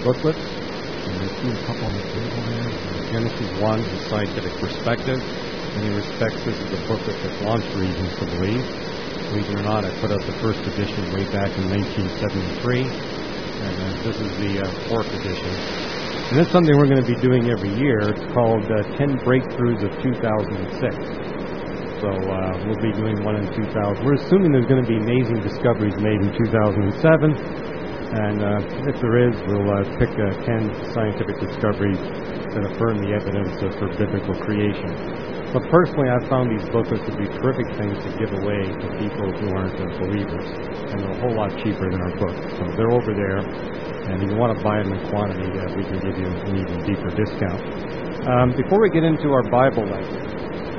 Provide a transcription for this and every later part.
booklets. And I see a couple on the table there. Genesis 1, The Scientific Perspective. In many respects, this is a booklet that launched Reasons to Believe. Believe it or not, I put out the first edition way back in 1973. And this is the fourth edition. And it's something we're going to be doing every year. It's called 10 Breakthroughs of 2006. So we'll be doing one in 2000. We're assuming there's going to be amazing discoveries made in 2007. And if there is, we'll pick 10 scientific discoveries that affirm the evidence for biblical creation. But personally, I've found these booklets to be terrific things to give away to people who aren't believers. And they're a whole lot cheaper than our books. So they're over there. And if you want to buy them in quantity, we can give you an even deeper discount. Before we get into our Bible lesson,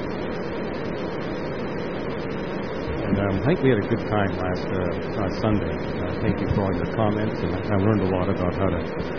I think we had a good time last Sunday. Thank you for all your comments, and I learned a lot about how to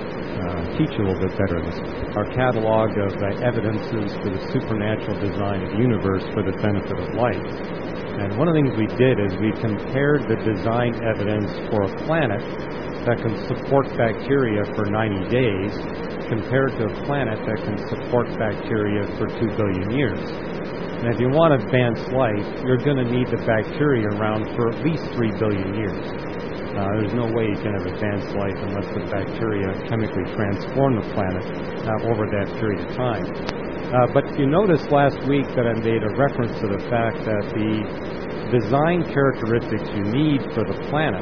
teach a little bit better. Our catalog of evidences for the supernatural design of the universe for the benefit of life. And one of the things we did is we compared the design evidence for a planet that can support bacteria for 90 days compared to a planet that can support bacteria for 2 billion years. And if you want advanced life, you're going to need the bacteria around for at least 3 billion years. There's no way you can have advanced life unless the bacteria chemically transform the planet over that period of time. But you noticed last week that I made a reference to the fact that the design characteristics you need for the planet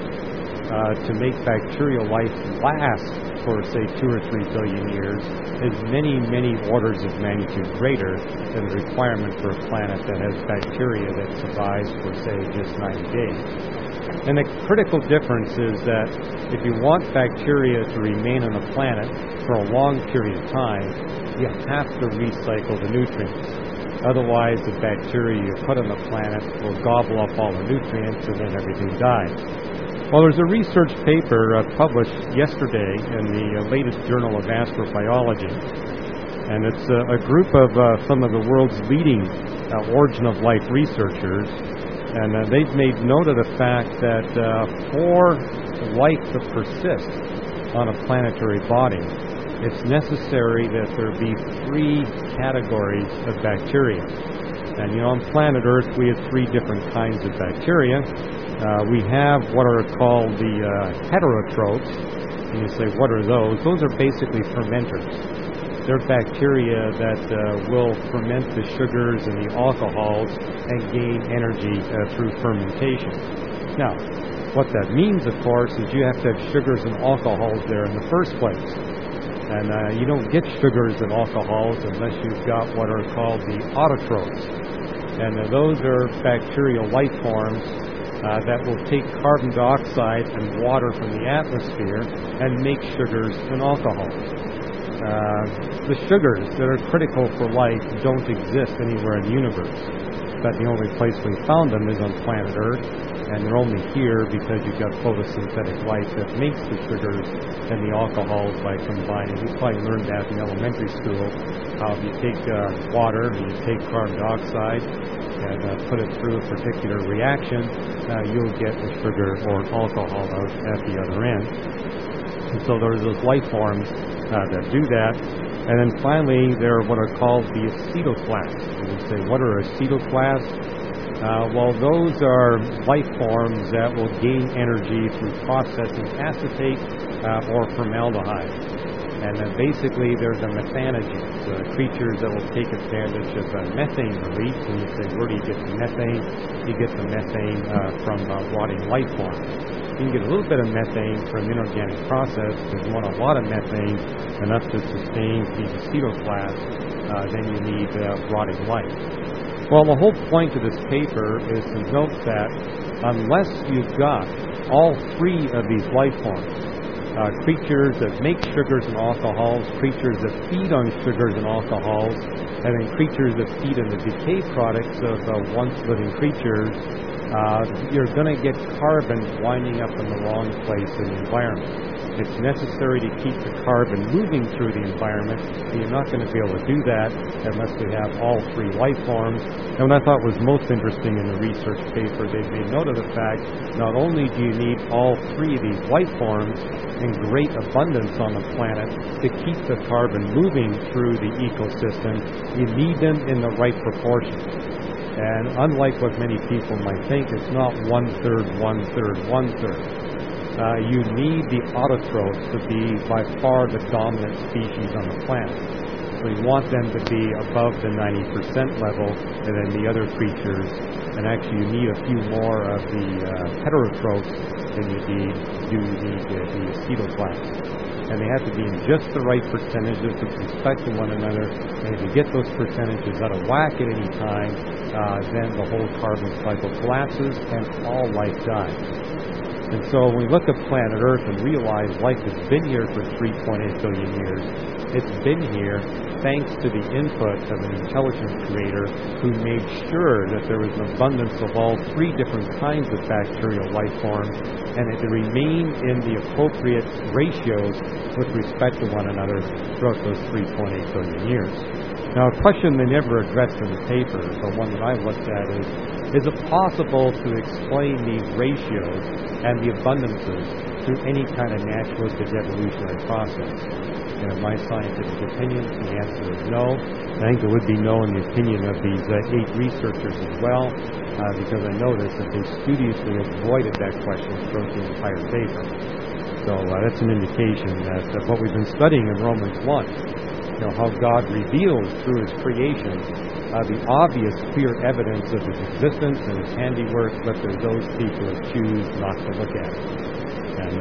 to make bacterial life last for, say, 2 or 3 billion years is many, many orders of magnitude greater than the requirement for a planet that has bacteria that survives for, say, just 90 days. And the critical difference is that if you want bacteria to remain on a planet for a long period of time, you have to recycle the nutrients. Otherwise, the bacteria you put on the planet will gobble up all the nutrients and then everything dies. Well, there's a research paper published yesterday in the latest Journal of Astrobiology, and it's a group of some of the world's leading origin of life researchers, and they've made note of the fact that for life to persist on a planetary body, it's necessary that there be 3 categories of bacteria. And, on planet Earth, we have 3 different kinds of bacteria. We have what are called the heterotrophs. And you say, what are those? Those are basically fermenters. They're bacteria that will ferment the sugars and the alcohols and gain energy through fermentation. Now, what that means, of course, is you have to have sugars and alcohols there in the first place. And you don't get sugars and alcohols unless you've got what are called the autotrophs. And those are bacterial life forms that will take carbon dioxide and water from the atmosphere and make sugars and alcohols. The sugars that are critical for life don't exist anywhere in the universe. But the only place we found them is on planet Earth, and they're only here because you've got photosynthetic life that makes the sugars and the alcohols by combining. You probably learned that in elementary school, how if you take water and you take carbon dioxide and put it through a particular reaction, you'll get a sugar or alcohol out at the other end. And so there's those life forms that do that. And then finally, there are what are called the acetoclasts. And you say, what are acetoclasts? Well, those are life forms that will gain energy through processing acetate or formaldehyde. And then basically, they're the methanogens, creatures that will take advantage of methane release. And you say, where do you get the methane? You get the methane from rotting life forms. You can get a little bit of methane from inorganic process. If you want a lot of methane, enough to sustain these acetoclasts, then you need rotting life. Well, the whole point of this paper is to note that unless you've got all 3 of these life forms, creatures that make sugars and alcohols, creatures that feed on sugars and alcohols, and then creatures that feed on the decay products of once living creatures, you're going to get carbon winding up in the wrong place in the environment. It's necessary to keep the carbon moving through the environment, but you're not going to be able to do that unless we have all three life forms. And what I thought was most interesting in the research paper, they made note of the fact not only do you need all three of these life forms in great abundance on the planet to keep the carbon moving through the ecosystem, you need them in the right proportion. And unlike what many people might think, it's not 1/3, 1/3, 1/3. You need the autotrophs to be by far the dominant species on the planet. So you want them to be above the 90% level and then the other creatures. And actually you need a few more of the heterotrophs than you do need the acetoclasts. And they have to be in just the right percentages with respect to one another. And if you get those percentages out of whack at any time, then the whole carbon cycle collapses and all life dies. And so when we look at planet Earth and realize life has been here for 3.8 billion years, it's been here thanks to the input of an intelligent creator who made sure that there was an abundance of all three different kinds of bacterial life forms and it remained in the appropriate ratios with respect to one another throughout those 3.8 billion years. Now, a question they never addressed in the paper, but one that I've looked at is it possible to explain these ratios and the abundances through any kind of naturalistic evolutionary process? And in my scientific opinion, the answer is no. I think it would be no in the opinion of these 8 researchers as well, because I noticed that they studiously avoided that question throughout the entire paper. So that's an indication that what we've been studying in Romans 1, how God reveals through His creation the obvious, clear evidence of His existence and His handiwork, but there's those people who choose not to look at it. And,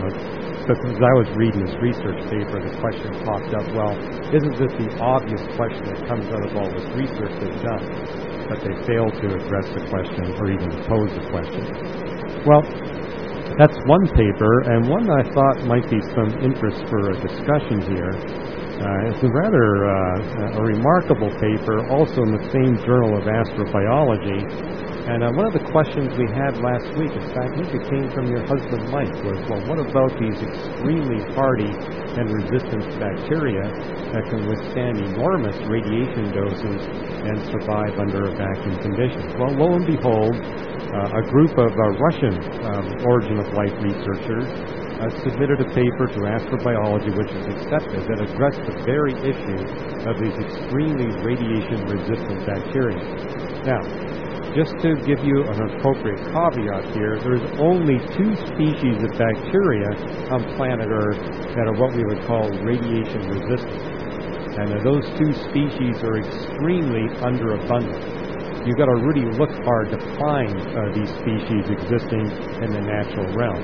but as I was reading this research paper, the question popped up, well, isn't this the obvious question that comes out of all this research they've done? But they failed to address the question or even to pose the question. Well, that's one paper, and one that I thought might be some interest for a discussion here. It's a rather a remarkable paper, also in the same Journal of Astrobiology. And one of the questions we had last week, in fact, I think it came from your husband Mike, was, well, what about these extremely hardy and resistant bacteria that can withstand enormous radiation doses and survive under vacuum conditions? Well, lo and behold, a group of Russian origin of life researchers submitted a paper to Astrobiology, which is accepted, that addressed the very issue of these extremely radiation-resistant bacteria. Now, just to give you an appropriate caveat here, there's only 2 species of bacteria on planet Earth that are what we would call radiation-resistant. And those 2 species are extremely underabundant. You've got to really look hard to find these species existing in the natural realm.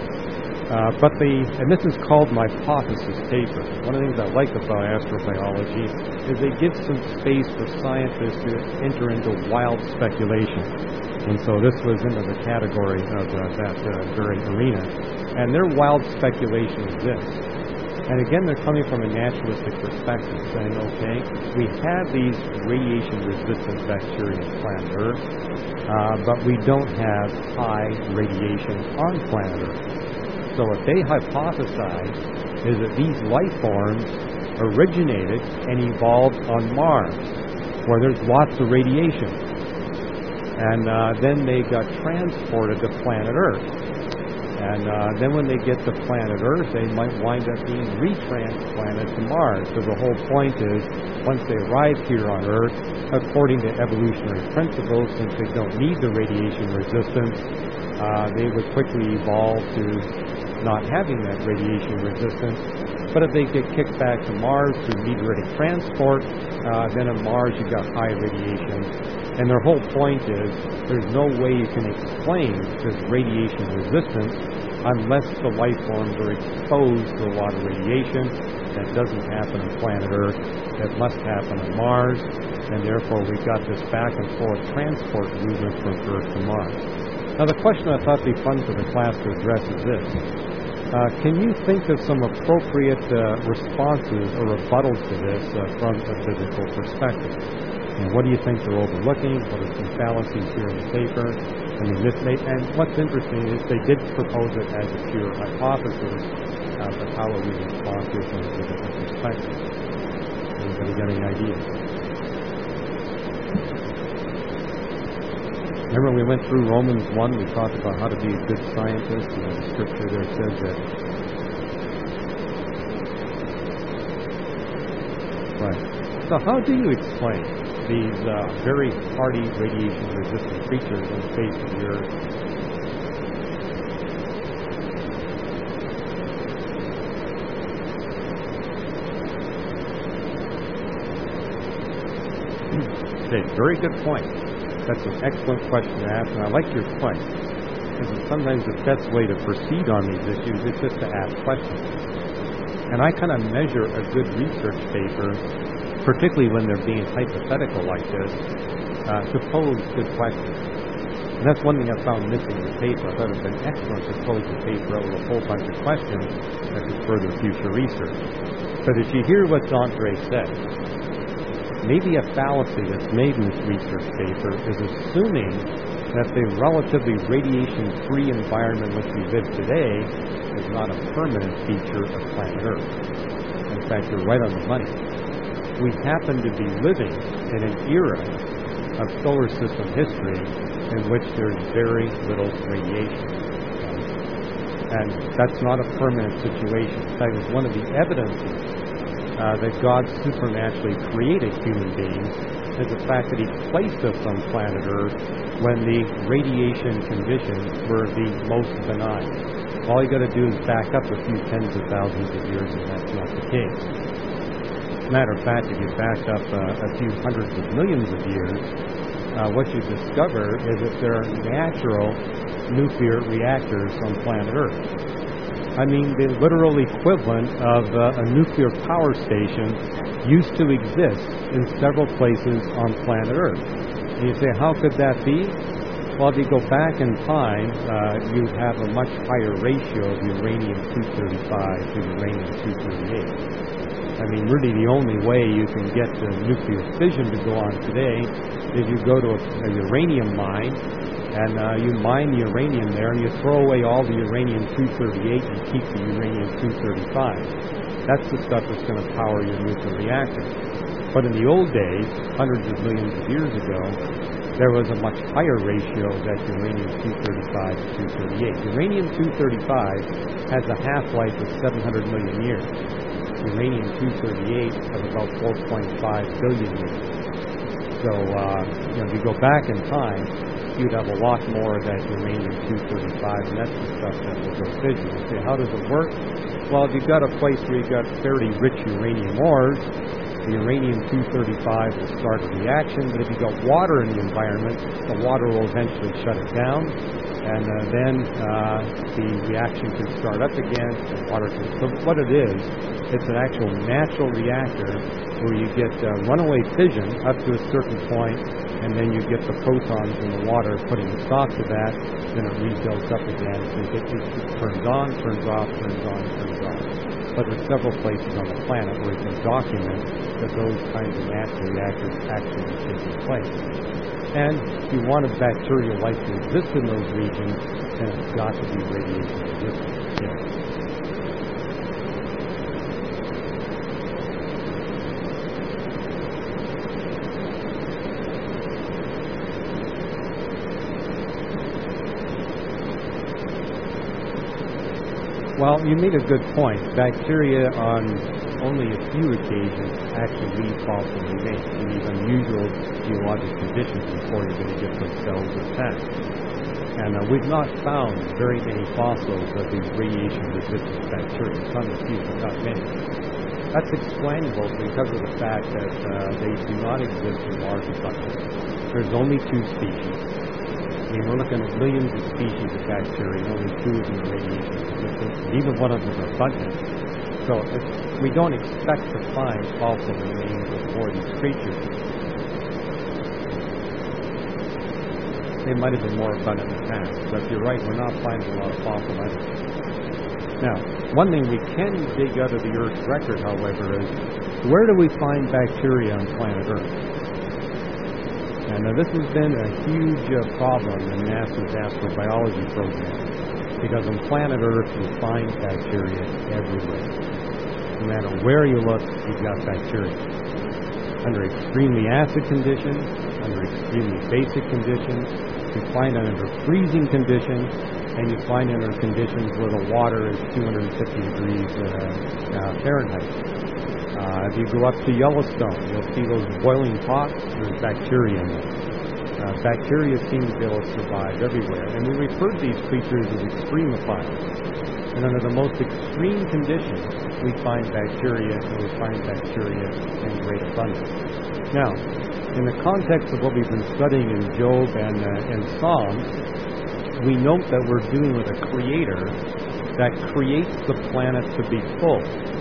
And this is called my hypothesis paper. One of the things I like about astrobiology is they give some space for scientists to enter into wild speculation. And so this was into the category of that very arena. And their wild speculation is this. And again, they're coming from a naturalistic perspective, saying, okay, we have these radiation-resistant bacteria on planet Earth, but we don't have high radiation on planet Earth. So what they hypothesize is that these life forms originated and evolved on Mars, where there's lots of radiation. And then they got transported to planet Earth. And then when they get to planet Earth, they might wind up being retransplanted to Mars. So the whole point is, once they arrive here on Earth, according to evolutionary principles, since they don't need the radiation resistance, they would quickly evolve to not having that radiation resistance. But if they get kicked back to Mars through meteoritic transport, then on Mars you've got high radiation. And their whole point is there's no way you can explain this radiation resistance unless the life forms are exposed to a lot of radiation. That doesn't happen on planet Earth. That must happen on Mars. And therefore we've got this back and forth transport movement from Earth to Mars. Now the question I thought would be fun for the class to address is this. Can you think of some appropriate responses or rebuttals to this from a physical perspective? And what do you think they're overlooking? What are some fallacies here in the paper? I mean, and what's interesting is they did propose it as a pure hypothesis, but how are we respond to it from a different perspective? Anybody got any ideas? Remember we went through Romans 1, we talked about how to be a good scientist, and the scripture there says that. Right. So how do you explain these very hardy radiation-resistant creatures on the face of the Earth? Okay, very good point. That's an excellent question to ask, and I like your point, because sometimes the best way to proceed on these issues is just to ask questions. And I kind of measure a good research paper, particularly when they're being hypothetical like this, to pose good questions. And that's one thing I found missing in the paper. I thought it would have been excellent to pose the paper out with a whole bunch of questions that could further future research. But as you hear what Andre said, maybe a fallacy that's made in this research paper is assuming that the relatively radiation-free environment in which we live today is not a permanent feature of planet Earth. In fact, you're right on the money. We happen to be living in an era of solar system history in which there's very little radiation. And that's not a permanent situation. In fact, it's one of the evidences that God supernaturally created human beings is the fact that He placed us on planet Earth when the radiation conditions were the most benign. All you got to do is back up a few tens of thousands of years, and that's not the case. Matter of fact, if you back up a few hundreds of millions of years, what you discover is that there are natural nuclear reactors on planet Earth. I mean, the literal equivalent of a nuclear power station used to exist in several places on planet Earth. And you say, how could that be? Well, if you go back in time, you have a much higher ratio of uranium-235 to uranium-238. I mean, really the only way you can get the nuclear fission to go on today is you go to a uranium mine, and you mine the uranium there, and you throw away all the uranium-238 and keep the uranium-235. That's the stuff that's going to power your nuclear reactor. But in the old days, hundreds of millions of years ago, there was a much higher ratio of that uranium-235 to 238. Uranium-235 has a half-life of 700 million years. Uranium-238 of about 4.5 billion years. So, if you go back in time, you'd have a lot more of that uranium-235, and that's the stuff that will go fission. You say, how does it work? Well, if you've got a place where you've got fairly rich uranium ores, the uranium-235 will start a reaction, but if you've got water in the environment, the water will eventually shut it down, and then the reaction can start up again, and water can... So what it is, it's an actual natural reactor where you get runaway fission up to a certain point, and then you get the protons in the water putting a stop to that, then it rebuilds up again, and it turns on, turns off, turns on, turns off. But there's several places on the planet where you can document that those kinds of natural reactors actually are taking place. And if you want a bacterial life to exist in those regions, then it's got to be radiation resistant. Yeah. Well, you made a good point. Bacteria on only a few occasions actually leave fossil remains in these unusual geologic conditions before you're going to get those cells attacked. And we've not found very many fossils of these radiation-resistant bacteria. Some a few, but not many. That's explainable because of the fact that they do not exist in large abundance. There's only 2 species. I mean, we're looking at millions of species of bacteria, and only 2 of them are radiation resistant. Even one of them is abundant. So we don't expect to find fossil remains of more of these creatures. They might have been more abundant in the past, but you're right, we're not finding a lot of fossil items. Now, one thing we can dig out of the Earth's record, however, is where do we find bacteria on planet Earth? And this has been a huge problem in NASA's astrobiology program, because on planet Earth you find bacteria everywhere. No matter where you look, you've got bacteria. Under extremely acid conditions, under extremely basic conditions, you find it under freezing conditions, and you find it under conditions where the water is 250 degrees Fahrenheit. If you go up to Yellowstone, you'll see those boiling pots. There's bacteria in them. Bacteria seem to be able to survive everywhere, and we refer to these creatures as extremophiles. And under the most extreme conditions, we find bacteria, and we find bacteria in great abundance. Now, in the context of what we've been studying in Job and Psalms, we note that we're dealing with a creator that creates the planet to be full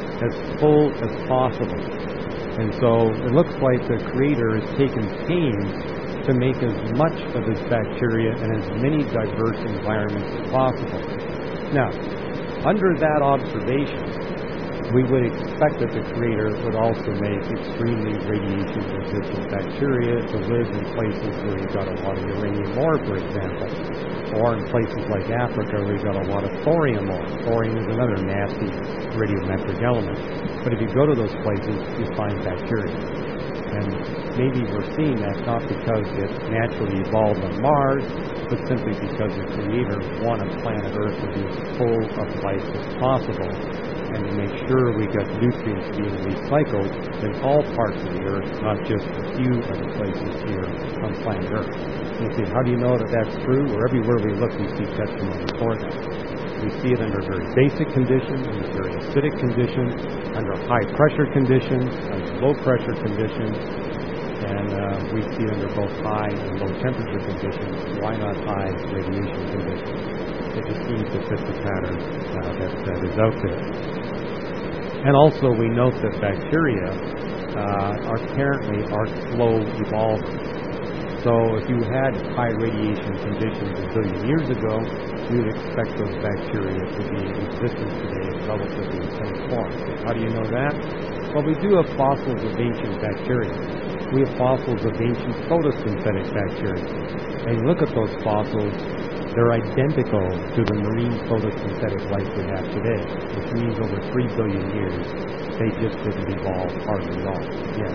as possible. And so it looks like the creator has taken pains to make as much of his bacteria in as many diverse environments as possible. Now, under that observation, we would expect that the creator would also make extremely radiation-resistant bacteria to live in places where you've got a lot of uranium ore, for example, or in places like Africa where you've got a lot of thorium ore. Thorium is another nasty radiometric element. But if you go to those places, you find bacteria. And maybe we're seeing that not because it naturally evolved on Mars, but simply because the creator wanted planet Earth to be as full of life as possible, and to make sure we got nutrients being recycled in all parts of the Earth, not just a few of the places here on planet Earth. You see, how do you know that that's true? Well, everywhere we look, we see testimony for that. We see it under very basic conditions, under very acidic conditions, under high-pressure conditions, under low-pressure conditions, and we see it under both high and low-temperature conditions. Why not high radiation conditions? It just seems to fit the pattern that is out there. And also, we note that bacteria apparently are slow evolvers. So if you had high radiation conditions a billion years ago, you would expect those bacteria to be existent today in relatively the same form. How do you know that? Well, we do have fossils of ancient bacteria. We have fossils of ancient photosynthetic bacteria. And you look at those fossils, they're identical to the marine photosynthetic life we have today, which means over 3 billion years, they just didn't evolve hardly at all. Yes.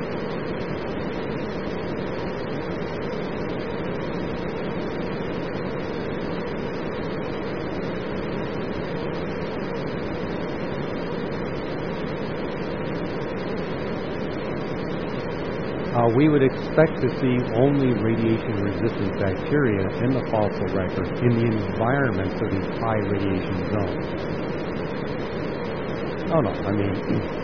We would expect to see only radiation-resistant bacteria in the fossil record in the environments of these high radiation zones. Oh, no, I mean,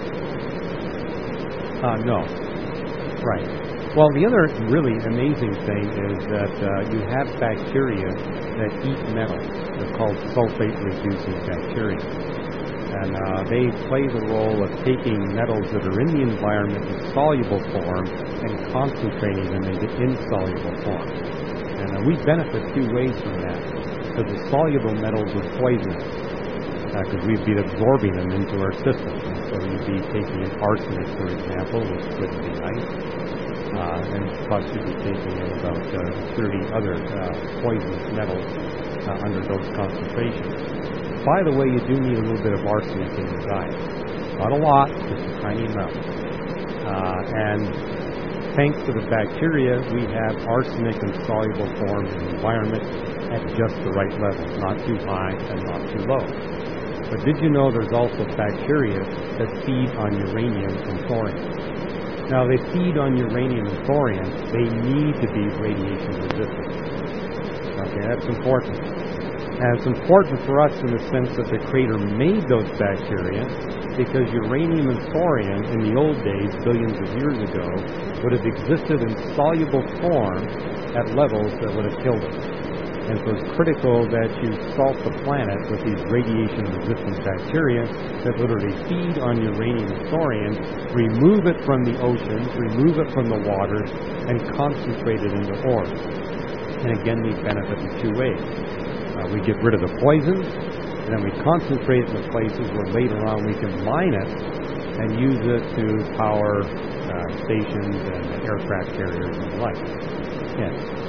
no. Right. Well, the other really amazing thing is that you have bacteria that eat metals. They're called sulfate-reducing bacteria. And they play the role of taking metals that are in the environment in soluble form and concentrating them into insoluble form. And we benefit two ways from that, because the soluble metals are poisonous, because we'd be absorbing them into our system. And so you'd be taking in arsenic, for example, which wouldn't be nice, and plus you'd be taking in about 30 other poisonous metals under those concentrations. By the way, you do need a little bit of arsenic in your diet. Not a lot, just a tiny amount. And thanks to the bacteria, we have arsenic in soluble form in the environment at just the right level, not too high and not too low. But did you know there's also bacteria that feed on uranium and thorium? Now, they feed on uranium and thorium. They need to be radiation resistant. Okay, that's important. And it's important for us in the sense that the Creator made those bacteria because uranium and thorium in the old days, billions of years ago, would have existed in soluble form at levels that would have killed us. And so it's critical that you salt the planet with these radiation-resistant bacteria that literally feed on uranium and thorium, remove it from the oceans, remove it from the waters, and concentrate it into ores. And again, we benefit in two ways. We get rid of the poisons, and then we concentrate it in the places where later on we can mine it and use it to power stations and aircraft carriers and the like. Yes.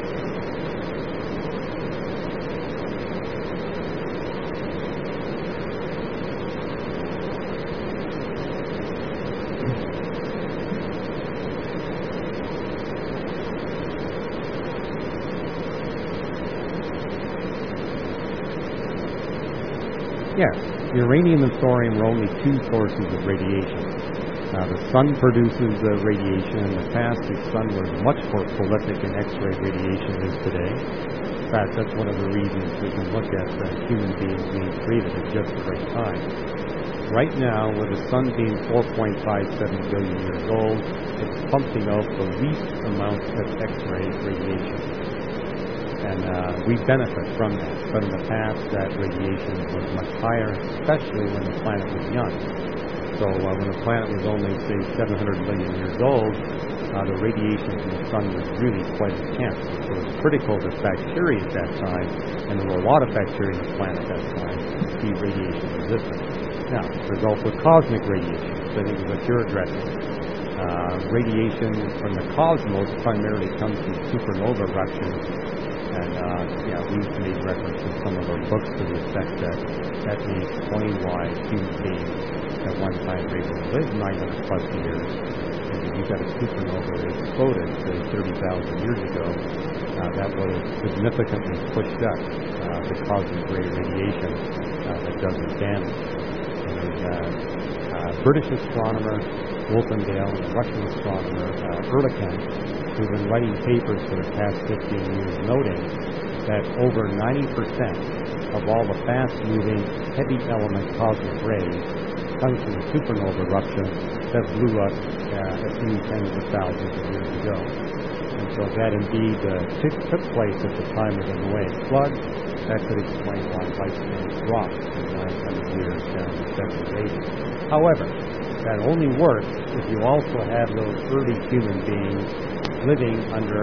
Yes, uranium and thorium are only two sources of radiation. The sun produces radiation. In the past, the sun was much more prolific in X-ray radiation than today. In fact, that's one of the reasons we can look at human beings being created at just the right time. Right now, with the sun being 4.57 billion years old, it's pumping out the least amount of X-ray radiation. And we benefit from that. But in the past, that radiation was much higher, especially when the planet was young. So when the planet was only, say, 700 million years old, the radiation from the sun was really quite intense. So it was critical that bacteria at that time, and there were a lot of bacteria on the planet at that time, to be radiation resistant. Now, there's also cosmic radiation, which I think is what you're addressing. Radiation from the cosmos primarily comes from supernova eruptions. And we've made reference in some of our books to the effect that may explain why human beings at one time were able to live 900 plus years. And if you've got a supernova that exploded, say, 30,000 years ago, that would have significantly pushed up the cosmic ray radiation that does the damage. And there's British astronomer Wolfendale and Russian astronomer Ehrlichman, who've been writing papers for the past 15 years noting that over 90% of all the fast-moving, heavy element cosmic rays comes from the supernova eruption that blew up a few tens of thousands of years ago. And so that indeed took place at the time of the Noahic flood. That could explain why lifespan dropped from 900 years down to 70 80. However, that only works if you also have those early human beings living under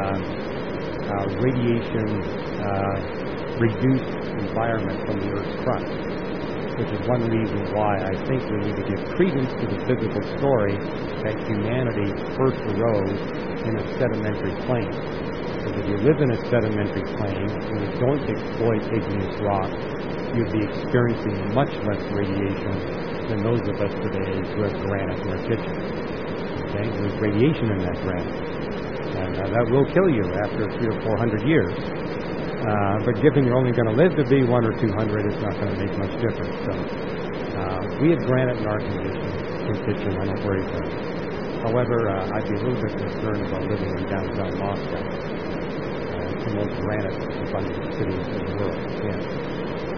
radiation-reduced environment from the Earth's crust, which is one reason why I think we need to give credence to the biblical story that humanity first arose in a sedimentary plain. Because if you live in a sedimentary plain and you don't exploit igneous rock, you'll be experiencing much less radiation than those of us today who have granite in our kitchen. Okay? There's radiation in that granite. And that will kill you after 300 or 400 years. But given you're only going to live to be 100 or 200, it's not going to make much difference. So we have granite in our kitchen. I don't worry about it. However, I'd be a little bit concerned about living in downtown Moscow. It's the most granite-abundant city in the world. Yeah.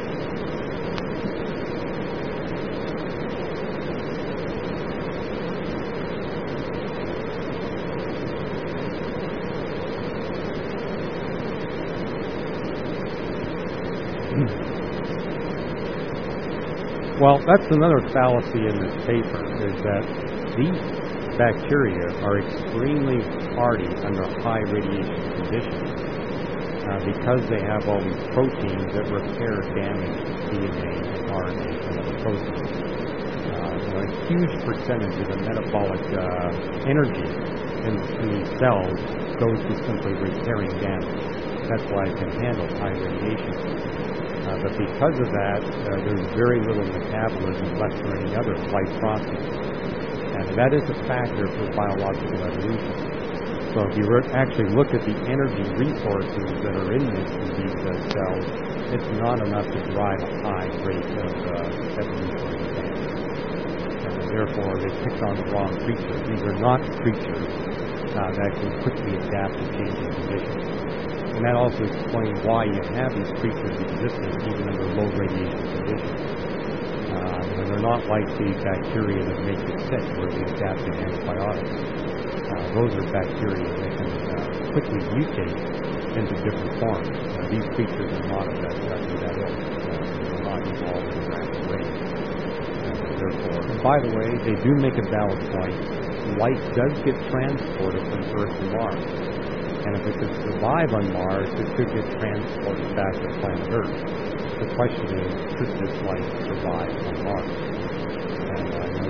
Well, that's another fallacy in this paper, is that these bacteria are extremely hardy under high radiation conditions because they have all these proteins that repair damaged DNA and RNA and other proteins. A huge percentage of the metabolic energy in these cells goes to simply repairing damage. That's why it can handle high radiation. But because of that, there's very little metabolism left for any other life process. And that is a factor for biological evolution. So if you actually look at the energy resources that are in these cells, it's not enough to drive a high rate of evolutionary advance. And therefore, they picked on the wrong creatures. These are not creatures that can quickly adapt to changing conditions. And that also explains why you have these creatures existing even under low radiation conditions. They're not like the bacteria that make you sick, where they adapt to antibiotics. Those are bacteria that can quickly mutate into different forms. These creatures are not of that ilk. They're not evolved at a rapid rate. Therefore, and by the way, they do make a valid point. Light does get transported from Earth to Mars. And if it could survive on Mars, it could get transported back to planet Earth. The question is, could this life survive on Mars? And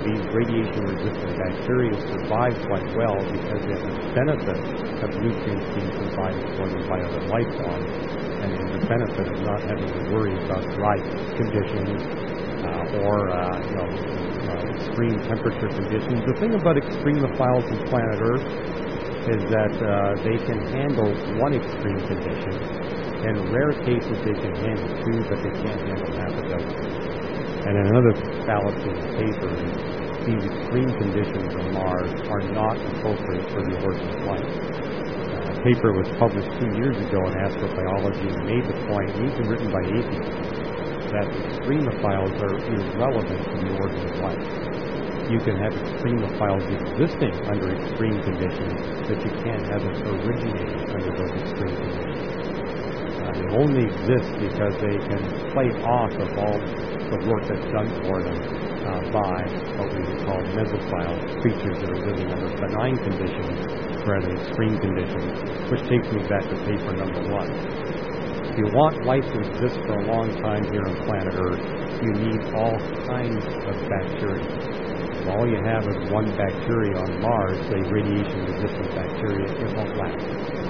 these radiation-resistant bacteria survive quite well because they have the benefit of nutrients being provided for them by other life forms, and they have the benefit of not having to worry about dry conditions or extreme temperature conditions. The thing about extremophiles on planet Earth is that they can handle one extreme condition. In rare cases, they can handle two, but they can't handle half a dozen. And another fallacy in the paper is these extreme conditions on Mars are not appropriate for the origin of life. A paper was published 2 years ago in Astrobiology and made the point, even written by atheists, that extremophiles are irrelevant to the origin of life. You can have extremophiles existing under extreme conditions, but you can't have them originating under those extreme conditions. They only exist because they can play off of all the work that's done for them by what we would call mesophiles, creatures that are living under benign conditions rather than extreme conditions, which takes me back to paper number 1. If you want life to exist for a long time here on planet Earth, you need all kinds of bacteria. If all you have is one bacteria on Mars, say radiation-resistant bacteria, it won't last.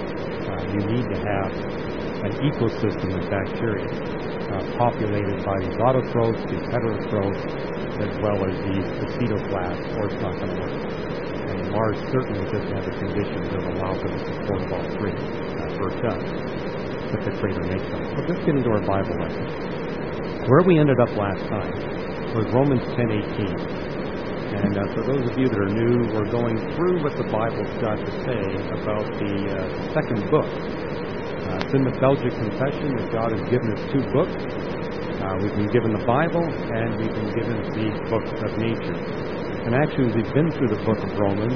You need to have an ecosystem of bacteria populated by these autotrophs, these heterotrophs, as well as these acetoblasts, or it's not going to work. And Mars certainly doesn't have the conditions that allow for the support of all three. Earth does, but the crater makes them. But let's get into our Bible lesson. Where we ended up last time was Romans 10:18. And for those of you that are new, we're going through what the Bible's got to say about the second book. It's in the Belgic Confession that God has given us 2 books. We've been given the Bible, and we've been given the book of nature. And actually, as we've been through the book of Romans,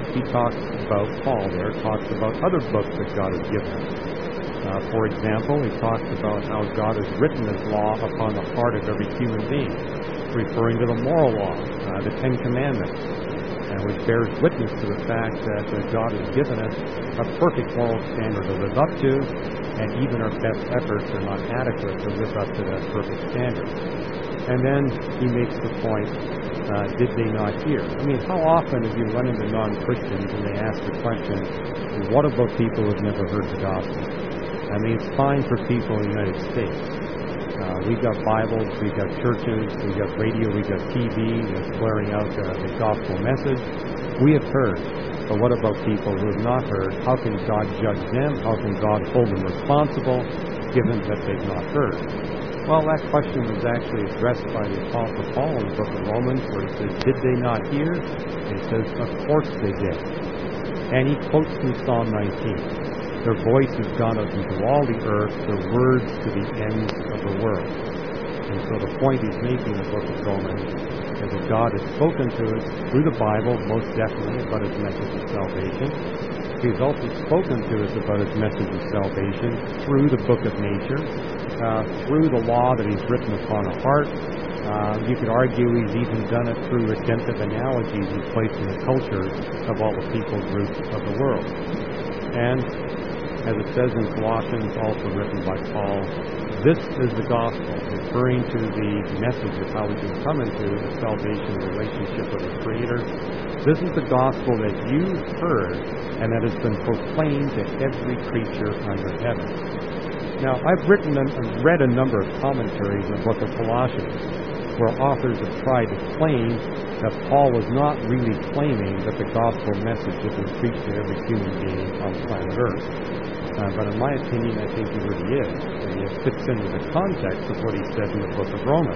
Paul talks about other books that God has given us. For example, he talks about how God has written his law upon the heart of every human being, referring to the moral law, the 10 Commandments, which bears witness to the fact that God has given us a perfect moral standard to live up to, and even our best efforts are not adequate to live up to that perfect standard. And then he makes the point, did they not hear? I mean, how often have you run into non-Christians and they ask the question, what about people who have never heard the gospel? I mean, it's fine for people in the United States. We've got Bibles, we've got churches, we've got radio, we've got TV that's blaring out the gospel message. We have heard. But what about people who have not heard? How can God judge them? How can God hold them responsible, given that they've not heard? Well, that question was actually addressed by the Apostle Paul in the book of Romans, where he says, did they not hear? And he says, of course they did. And he quotes from Psalm 19. Their voice has gone out into all the earth, their words to the ends of the world. And so the point he's making in the book of Romans is that God has spoken to us through the Bible, most definitely, about his message of salvation. He's also spoken to us about his message of salvation through the book of nature, through the law that he's written upon a heart. You could argue he's even done it through redemptive analogies he's placed in the cultures of all the people groups of the world. And as it says in Colossians, also written by Paul, this is the gospel, referring to the message of how we can come into a salvation relationship with the Creator. This is the gospel that you've heard and that has been proclaimed to every creature under heaven. Now, I've read a number of commentaries in the book of Colossians where authors have tried to claim that Paul was not really claiming that the gospel message has been preached to every human being on planet Earth. But in my opinion, I think he really is. And it fits into the context of what he said in the book of Romans.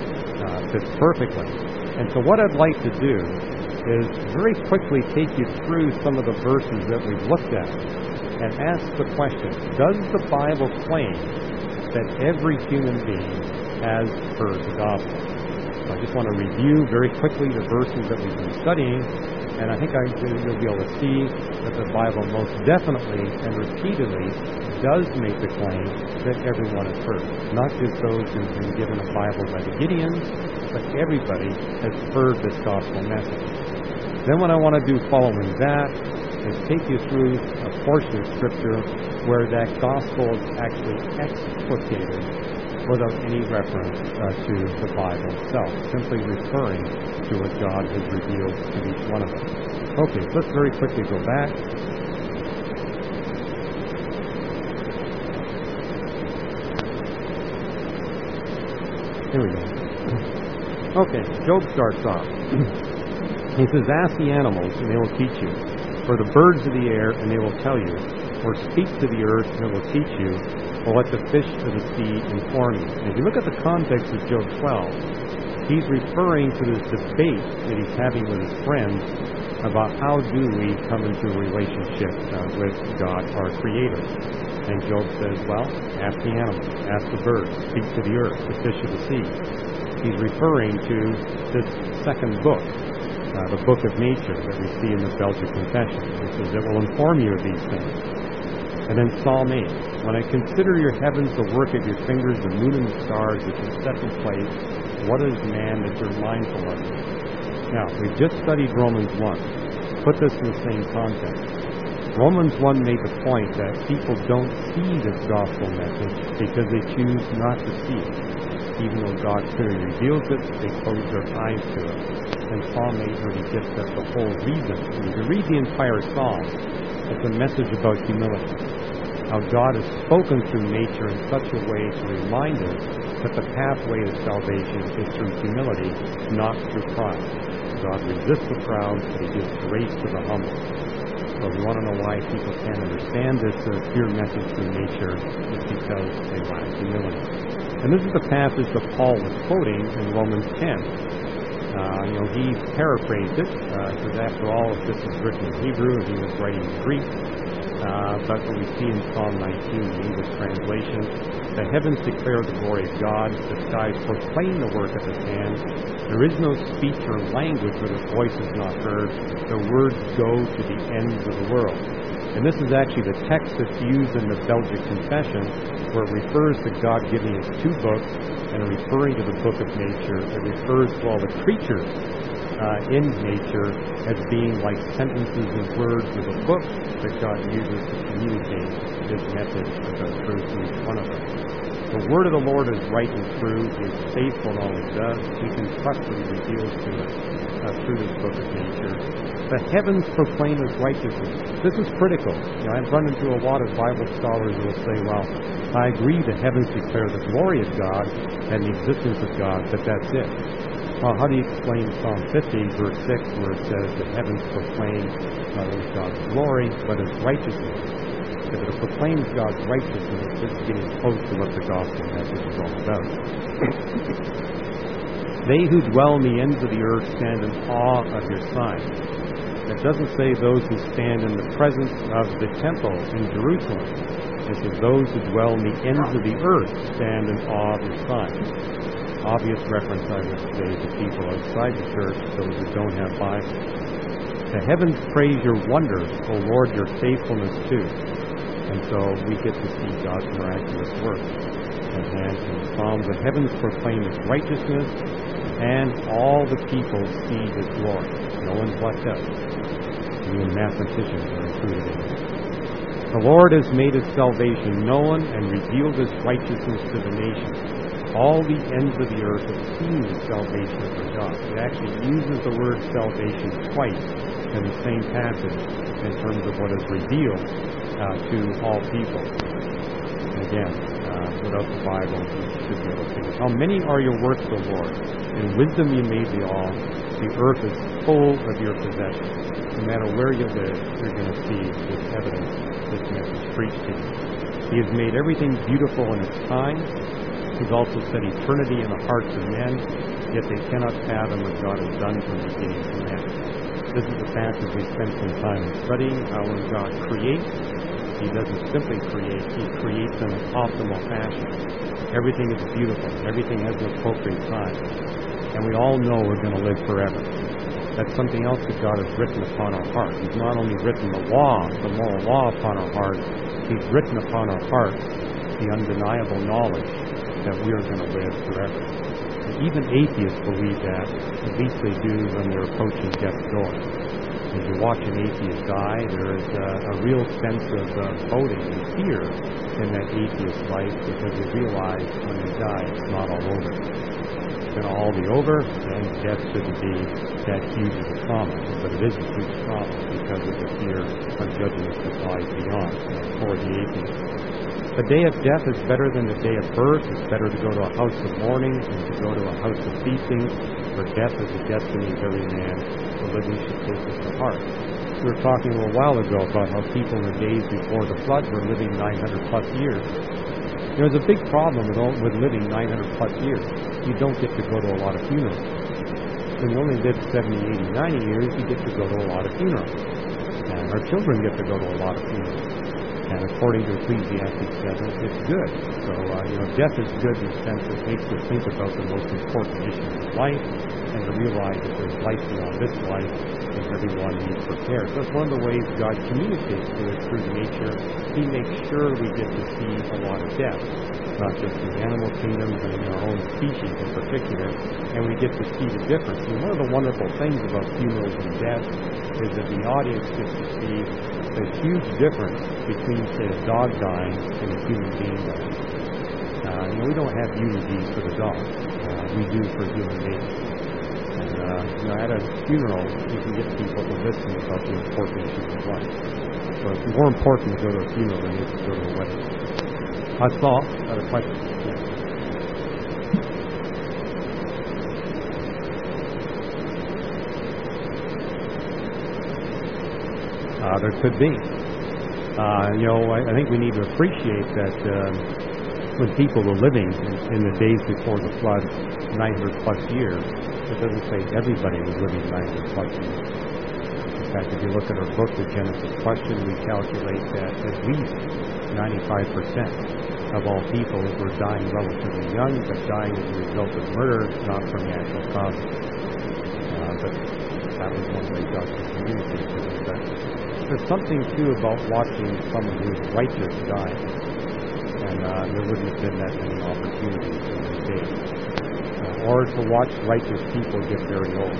Fits perfectly. And so what I'd like to do is very quickly take you through some of the verses that we've looked at and ask the question, does the Bible claim that every human being has heard the gospel? So I just want to review very quickly the verses that we've been studying, and I think you'll be able to see that the Bible most definitely and repeatedly does make the claim that everyone has heard. Not just those who've been given a Bible by the Gideons, but everybody has heard this gospel message. Then what I want to do following that is take you through a portion of Scripture where that gospel is actually explicated without any reference to the Bible itself, simply referring to what God has revealed to each one of us. Okay, let's very quickly go back. Here we go. Okay, Job starts off. He says, ask the animals, and they will teach you, or the birds of the air, and they will tell you, or speak to the earth, and it will teach you, or let the fish of the sea inform you. And if you look at the context of Job 12, he's referring to this debate that he's having with his friends about how do we come into a relationship with God, our Creator. And Job says, well, ask the animals, ask the birds, speak to the earth, the fish of the sea. He's referring to this second book, the book of nature that we see in the Belgic Confession. It says, it will inform you of these things. And then Psalm 8, when I consider your heavens, the work of your fingers, the moon and the stars which you set in place, what is man that you're mindful of him? Now, we've just studied Romans 1. Put this in the same context. Romans 1 made the point that people don't see this gospel message because they choose not to see it. Even though God clearly reveals it, they close their eyes to it. And Psalm 8 really gets at the whole reason. When you read the entire psalm, it's a message about humility. How God has spoken through nature in such a way to remind us that the pathway to salvation is through humility, not through pride. God resists the proud, but He gives grace to the humble. So if you want to know why people can't understand this pure message through nature, it's because they lack humility. And this is the passage that Paul was quoting in Romans 10. He paraphrased it, because after all, if this was written in Hebrew, he was writing in Greek. But what we see in Psalm 19, the English translation, the heavens declare the glory of God, the skies proclaim the work of His hands. There is no speech or language where His voice is not heard. The words go to the ends of the world. And this is actually the text that's used in the Belgic Confession, where it refers to God giving us two books, and referring to the book of nature, it refers to all the creatures in nature as being like sentences and words of a book that God uses to communicate His message about truth to each one of us. The word of the Lord is right and true. He is faithful in all He does. We can trust what He reveals to us through this book of nature. The heavens proclaim His righteousness. This is critical. I've run into a lot of Bible scholars who will say, well, I agree the heavens declare the glory of God and the existence of God, but that's it. Well, how do you explain Psalm 50, verse 6, where it says the heavens proclaim not only God's glory, but His righteousness? If it proclaims God's righteousness, it's getting close to what the gospel message is all about. They who dwell in the ends of the earth stand in awe of your signs. It doesn't say those who stand in the presence of the temple in Jerusalem. It says those who dwell in the ends of the earth stand in awe of your signs. Obvious reference, I would say, to people outside the church, those who don't have Bibles. The heavens praise your wonders, O Lord, your faithfulness too. And so we get to see God's miraculous work. And in the Psalms, the heavens proclaim His righteousness, and all the people see His glory. No one's left out. Even mathematicians are included in it. The Lord has made His salvation known and revealed His righteousness to the nations. All the ends of the earth have seen the salvation of our God. It actually uses the word salvation twice in the same passage in terms of what is revealed to all people. Again, without the Bible, you should be able to figure. How many are your works, O Lord? In wisdom you made the all. The earth is full of your possessions. No matter where you live, you're going to see this evidence, this message preached to you. He has made everything beautiful in its time. He's also set eternity in the hearts of men, yet they cannot fathom what God has done from beginning to end. This is the passage we spent some time studying, how when God creates, He doesn't simply create, He creates in an optimal fashion. Everything is beautiful. Everything has an appropriate time. And we all know we're going to live forever. That's something else that God has written upon our heart. He's not only written the law, the moral law upon our heart, He's written upon our hearts the undeniable knowledge that we are going to live forever. And even atheists believe that, at least they do when they're approaching death's door. As you watch an atheist die, there is a real sense of boding and fear in that atheist life, because you realize when you die, it's not all over. It's going to all be over, and death shouldn't be that huge of a trauma. But it is a huge trauma because of the fear of judgment that lies beyond for the atheist. The day of death is better than the day of birth. It's better to go to a house of mourning than to go to a house of feasting, for death is the destiny of every man. The living should take this to heart. We were talking a little while ago about how people in the days before the flood were living 900 plus years. There's a big problem with living 900 plus years. You don't get to go to a lot of funerals. When you only live 70, 80, 90 years, you get to go to a lot of funerals. And our children get to go to a lot of funerals. And according to Ecclesiastes 7, it's good. So, death is good in the sense that it makes us think about the most important issues of life and to realize that there's life beyond this life and everyone needs prepared. So that's one of the ways God communicates to us through nature. He makes sure we get to see a lot of death, not just in the animal kingdom, but in our own species in particular, and we get to see the difference. And one of the wonderful things about funerals and death is that the audience gets to see the huge difference between, say, a dog dying and a human being dying. We don't have eulogies for the dog. We do for human beings. And, at a funeral, you can get people to listen about the important issues of life. So it's more important to go to a funeral than it is to go to a wedding. That's all. Other questions? Yeah. There could be. I think we need to appreciate that when people were living in the days before the flood, 900 plus years, it doesn't say everybody was living 900 plus years. In fact, if you look at our book, The Genesis Question, we calculate that at least 95% of all people were dying relatively young, but dying as a result of murder, not from natural causes. But that was one way God could communicate to us. But there's something, too, about watching someone who's righteous die. And there wouldn't have been that many opportunities in those days. Or to watch righteous people get very old.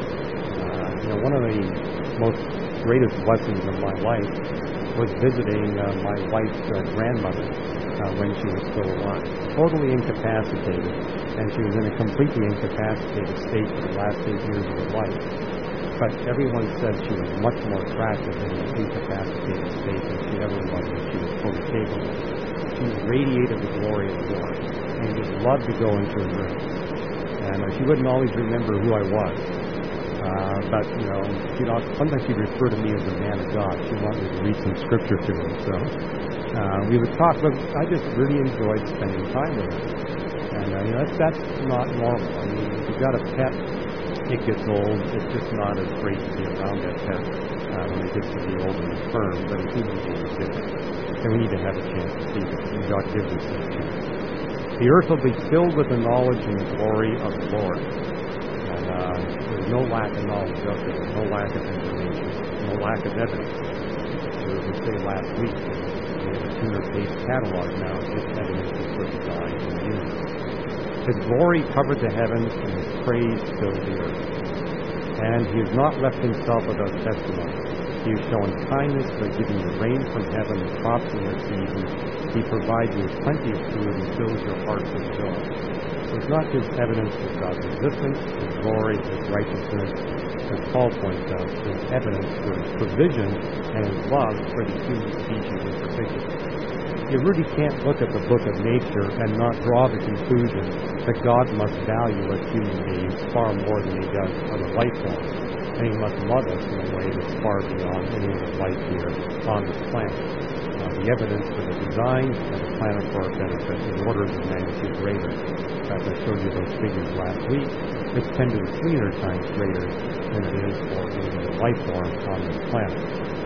One of the most greatest blessings of my life was visiting my wife's grandmother when she was still alive. Totally incapacitated, and she was in a completely incapacitated state for the last 8 years of her life. But everyone said she was much more attractive in an incapacitated state than she ever was when she was fully capable. She radiated the glory of the Lord, and you just loved to go into her room. And she wouldn't always remember who I was. But sometimes she'd refer to me as the man of God. She wanted me to read some scripture to her. So we would talk, but I just really enjoyed spending time with her. And that's not normal. I mean, if you've got a pet, it gets old. It's just not as great to be around that pet when it gets to be old and infirm. But a human being is different. And we need to have a chance to see this. And God gives us that chance. The earth will be filled with the knowledge and the glory of the Lord. And there's no lack of knowledge out there. There's no lack of information. No lack of evidence. As we say last week, we have a 200-page catalog now of just evidence for the dying in the universe. His glory covered the heavens, and his praise filled the earth. And he has not left himself without testimony. He has shown kindness by giving you rain from heaven and crops in their season. He provides you with plenty of food and fills your hearts with joy. So it's not just evidence of God's existence, His glory, His righteousness. As Paul points out, there's evidence for His provision and His love for the human species in particular. You really can't look at the book of nature and not draw the conclusion that God must value us human beings far more than He does other life forms. And He must love us in a way that's far beyond any other life here on this planet. The evidence for the design of the planet for our benefit is orders of magnitude greater. In fact, I showed you those figures last week. It's 10 to the 300 times greater than it is for any other life form on this planet.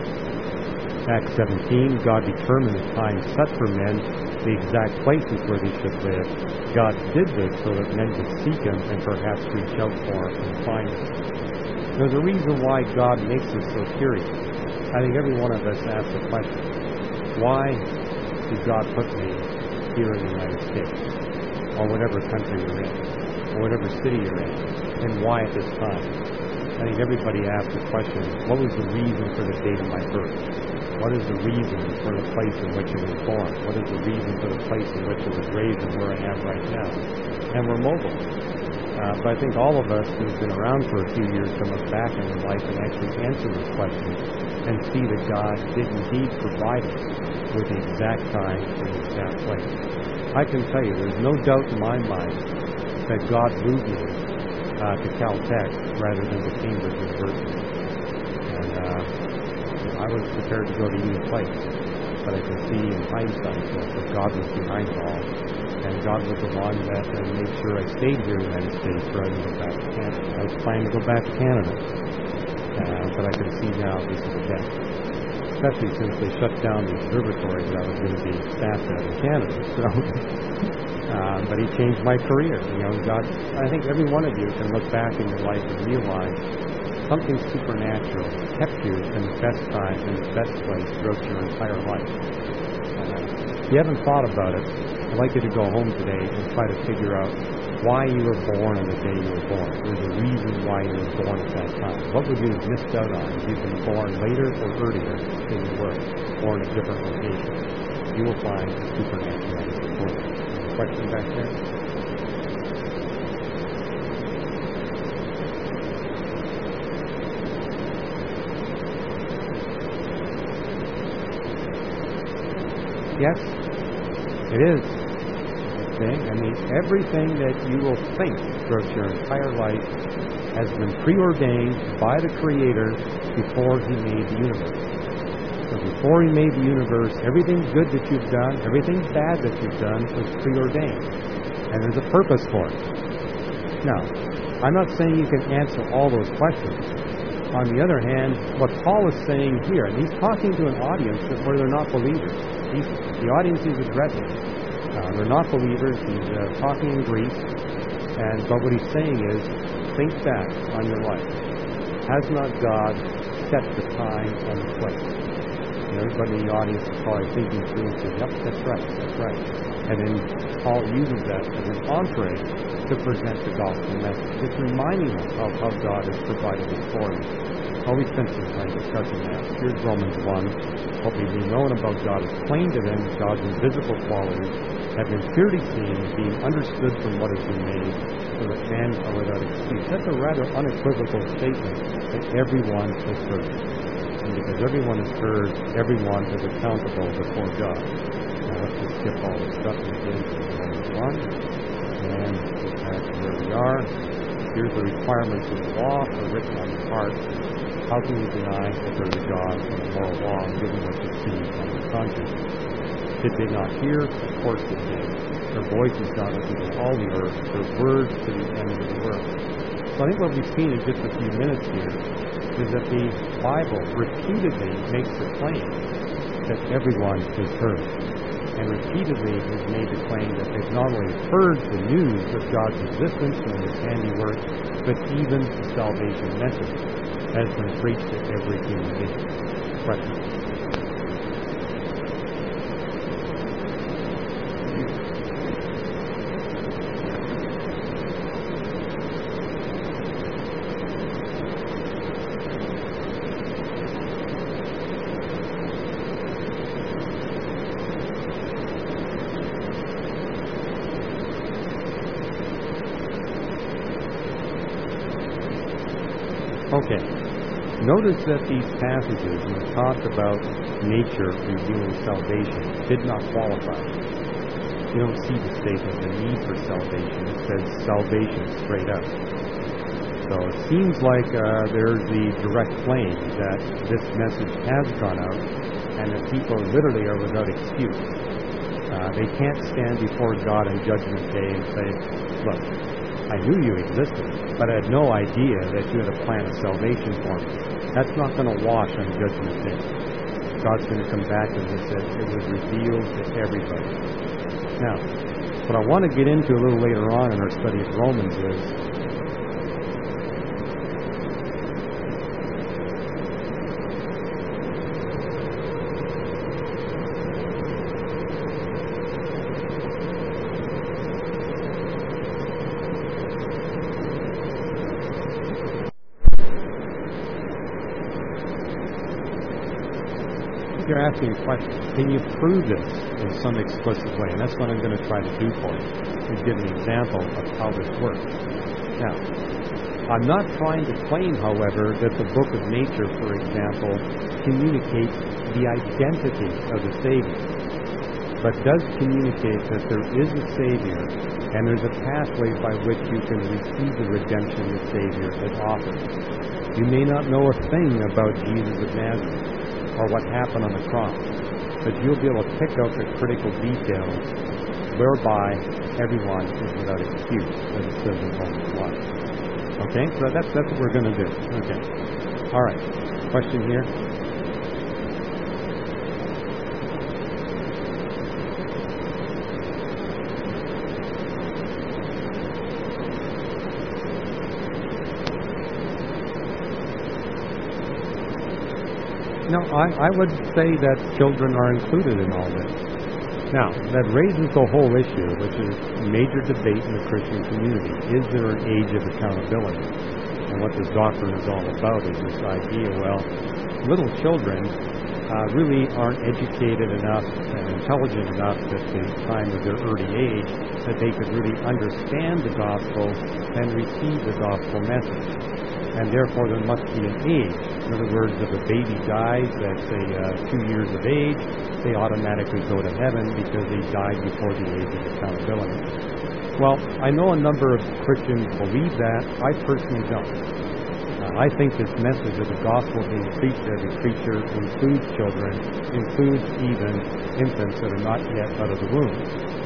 Acts 17, God determined the time set for men, the exact places where they should live. God did this so that men would seek Him and perhaps reach out for Him and find Him. There's a reason why God makes us so curious. I think every one of us asks the question, why did God put me here in the United States, or whatever country you're in, or whatever city you're in, and why at this time? I think everybody asks the question, what was the reason for the date of my birth? What is the reason for the place in which I was born? What is the reason for the place in which I was raised and where I am right now? And we're mobile. But I think all of us who've been around for a few years can look back in their life and actually answer those questions and see that God did indeed provide us with the exact time and the exact place. I can tell you, there's no doubt in my mind that God moved me to Caltech rather than to Cambridge University. And I was prepared to go to either place, but I can see in hindsight that God was behind it all. And God was the one that made sure I stayed here in the United States rather than go back to Canada. I was planning to go back to Canada, but I can see now this is the best. Especially since they shut down the observatory that I was going to be staffed at in Canada. So, but He changed my career. God, I think every one of you can look back in your life and realize something supernatural kept you in the best time, in the best place throughout your entire life. If you haven't thought about it, I'd like you to go home today and try to figure out why you were born on the day you were born. There's a reason why you were born at that time. What would you have missed out on if you'd been born later or earlier than you were, or in a different location? You will find a supernatural answer for it. Question back there? Yes, it is. Okay? I mean, everything that you will think throughout your entire life has been preordained by the Creator before He made the universe. So before He made the universe, everything good that you've done, everything bad that you've done was preordained. And there's a purpose for it. Now, I'm not saying you can answer all those questions. On the other hand, what Paul is saying here, and he's talking to an audience where they're not believers. The audience he's addressing, they're not believers. He's talking in Greek, but what he's saying is, think back on your life. Has not God set the time and the place? Everybody in the audience is probably thinking through and saying, yep, that's right. And then Paul uses that as an entree to present the gospel message. It's reminding us of how God has provided it for us. We spent some time discussing that. Here's Romans 1. What we've been known about God is plain to them. God's invisible qualities have been clearly seen, being understood from what has been made, so that men are without excuse. That's a rather unequivocal statement that everyone has heard. And because everyone has heard, everyone is accountable before God. Now let's just skip all this stuff and get into Romans 1. And get back to where we are. Here's the requirements of the law are written on your heart. How can you deny that there is a God and a moral law given what you see on your conscience? Did they not hear? Of course they did. Their voice is gone over all the earth, their words to the end of the world. So I think what we've seen in just a few minutes here is that the Bible repeatedly makes the claim that everyone has heard. And repeatedly has made the claim that they've not only heard the news of God's existence and His handiwork, but even the salvation message has been preached to every human being. Question? Okay. Notice that these passages, when it talked about nature revealing salvation, did not qualify. You don't see the statement, the need for salvation. It says salvation straight up. So it seems like there's the direct claim that this message has gone out and that people literally are without excuse. They can't stand before God on Judgment Day and say, look, I knew you existed, but I had no idea that you had a plan of salvation for me. That's not going to wash on Judgment Day. God's going to come back and He said it was revealed to everybody. Now, what I want to get into a little later on in our study of Romans is you're asking a question, can you prove this in some explicit way? And that's what I'm going to try to do for you, is give an example of how this works. Now, I'm not trying to claim, however, that the book of nature, for example, communicates the identity of the Savior, but does communicate that there is a Savior and there's a pathway by which you can receive the redemption the Savior has offered. You may not know a thing about Jesus of Nazareth or what happened on the cross, but you'll be able to pick out the critical details whereby everyone is without excuse, as it says in Romans 1. Okay, so that's what we're going to do. Okay. All right. Question here? No, I would say that children are included in all this. Now, that raises the whole issue, which is a major debate in the Christian community. Is there an age of accountability? And what this doctrine is all about is this idea, well, little children really aren't educated enough and intelligent enough at the time of their early age that they could really understand the gospel and receive the gospel message. And therefore there must be an age. In other words, if a baby dies at, say, 2 years of age, they automatically go to heaven because they died before the age of accountability. Well, I know a number of Christians believe that. I personally don't. I think this message of the gospel being preached to every creature includes children, includes even infants that are not yet out of the womb.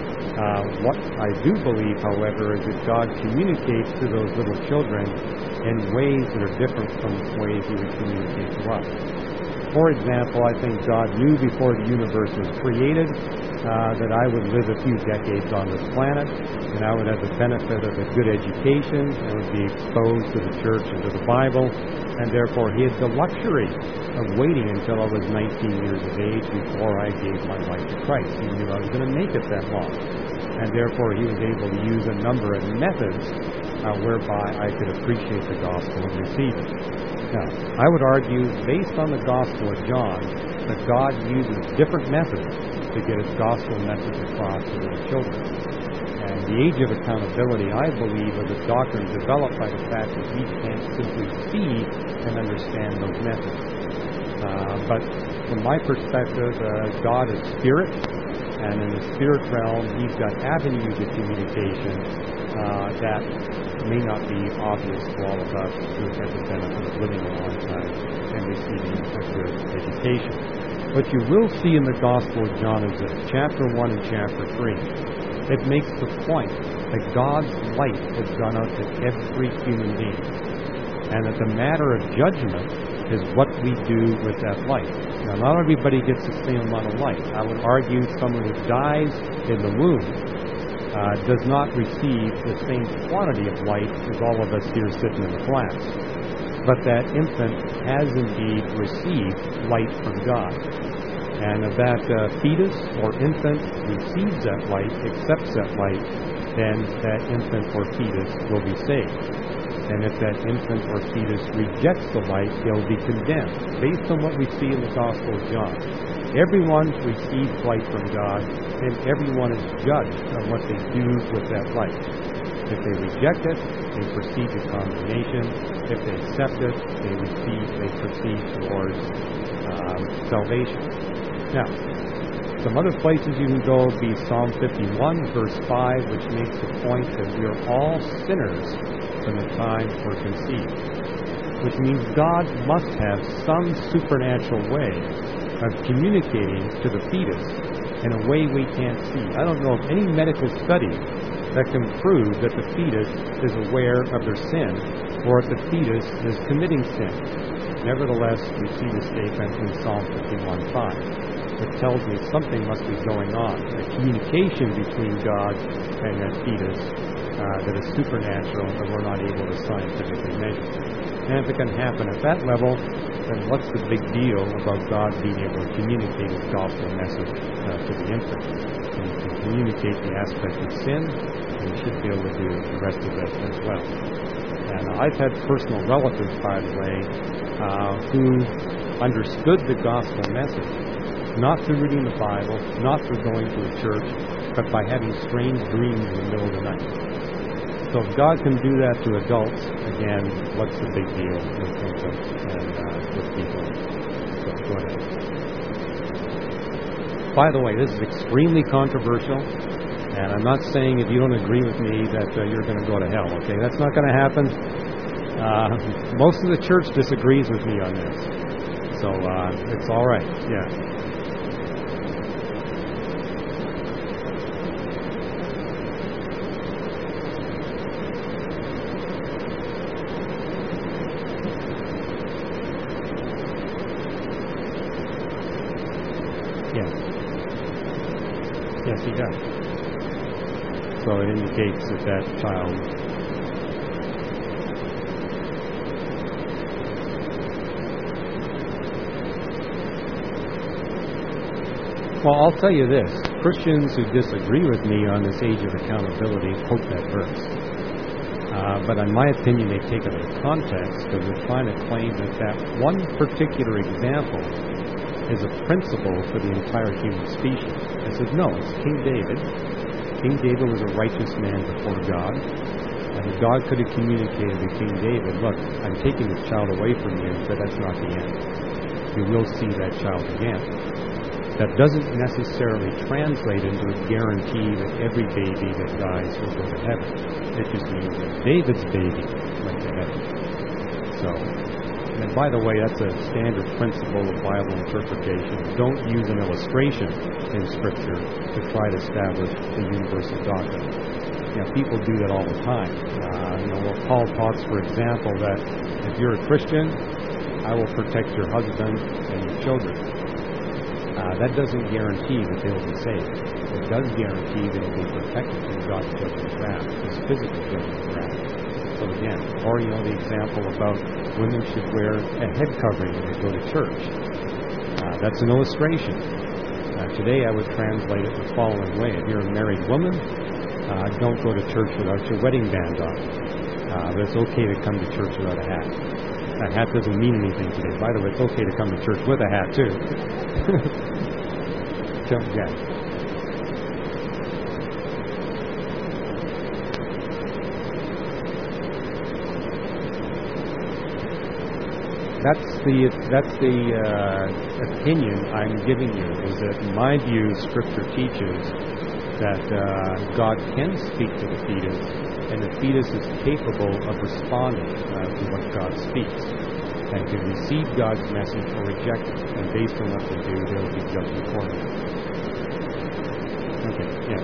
What I do believe, however, is that God communicates to those little children in ways that are different from ways He would communicate to us. For example, I think God knew before the universe was created that I would live a few decades on this planet, and I would have the benefit of a good education, I would be exposed to the church and to the Bible, and therefore He had the luxury of waiting until I was 19 years of age before I gave my life to Christ. He knew I was going to make it that long, and therefore He was able to use a number of methods whereby I could appreciate the gospel and receive it. Now, I would argue, based on the Gospel of John, that God uses different methods to get His gospel message across to little children. And the age of accountability, I believe, is a doctrine developed by the fact that we can't simply see and understand those methods. But from my perspective, God is spirit, and in the spirit realm, He's got avenues of communication that may not be obvious to all of us who have the benefit of living a long time and receiving a good education. What you will see in the Gospel of John is this, chapter 1 and chapter 3. It makes the point that God's light has gone out to every human being, and that the matter of judgment is what we do with that light. Now, not everybody gets the same amount of light. I would argue someone who dies in the womb does not receive the same quantity of light as all of us here sitting in the class. But that infant has indeed received light from God. And if that fetus or infant receives that light, accepts that light, then that infant or fetus will be saved. And if that infant or fetus rejects the light, they'll be condemned, based on what we see in the Gospel of John. Everyone receives light from God, and everyone is judged on what they do with that light. If they reject it, they proceed to condemnation. If they accept it, they proceed towards salvation. Now, some other places you can go would be Psalm 51, verse 5, which makes the point that we are all sinners from the time we're conceived, which means God must have some supernatural way of communicating to the fetus in a way we can't see. I don't know of any medical study that can prove that the fetus is aware of their sin or if the fetus is committing sin. Nevertheless, we see the statement in Psalm 51:5. It tells me something must be going on, a communication between God and that fetus that is supernatural that we're not able to scientifically measure. And if it can happen at that level, then what's the big deal about God being able to communicate His gospel message to the infant? And He can communicate the aspect of sin, and He should be able to do the rest of it as well. And I've had personal relatives, by the way, who understood the gospel message, Not through reading the Bible, not through going to a church, but by having strange dreams in the middle of the night. So if God can do that to adults, again, what's the big deal with infants and with people? So go ahead. By the way, this is extremely controversial, and I'm not saying if you don't agree with me that you're going to go to hell, okay? That's not going to happen. Most of the church disagrees with me on this, so it's all right, yeah. Yes, he does. So it indicates that child. Well, I'll tell you this. Christians who disagree with me on this age of accountability quote that verse. But in my opinion, they take it out of context because they're trying to claim that one particular example is a principle for the entire human species. I said, no, it's King David. King David was a righteous man before God. And God could have communicated to King David, look, I'm taking this child away from you, but that's not the end. You will see that child again. That doesn't necessarily translate into a guarantee that every baby that dies will go to heaven. It just means that David's baby went to heaven. So, and by the way, that's a standard principle of Bible interpretation. Don't use an illustration in Scripture to try to establish the universal doctrine. People do that all the time. Paul talks, for example, that if you're a Christian, I will protect your husband and your children. That doesn't guarantee that they'll be saved. It does guarantee they will be protected from God's judgment wrath, His physical judgment wrath. So again, or the example about women should wear a head covering when they go to church. That's an illustration. Today I would translate it the following way. If you're a married woman, don't go to church without your wedding band on. But it's okay to come to church without a hat. A hat doesn't mean anything today. By the way, it's okay to come to church with a hat too. Jump again. That's the opinion I'm giving you. Is that in my view, Scripture teaches that God can speak to the fetus, and the fetus is capable of responding to what God speaks, and can receive God's message or reject it. And based on what they do, they'll be judged accordingly. Okay. Yes.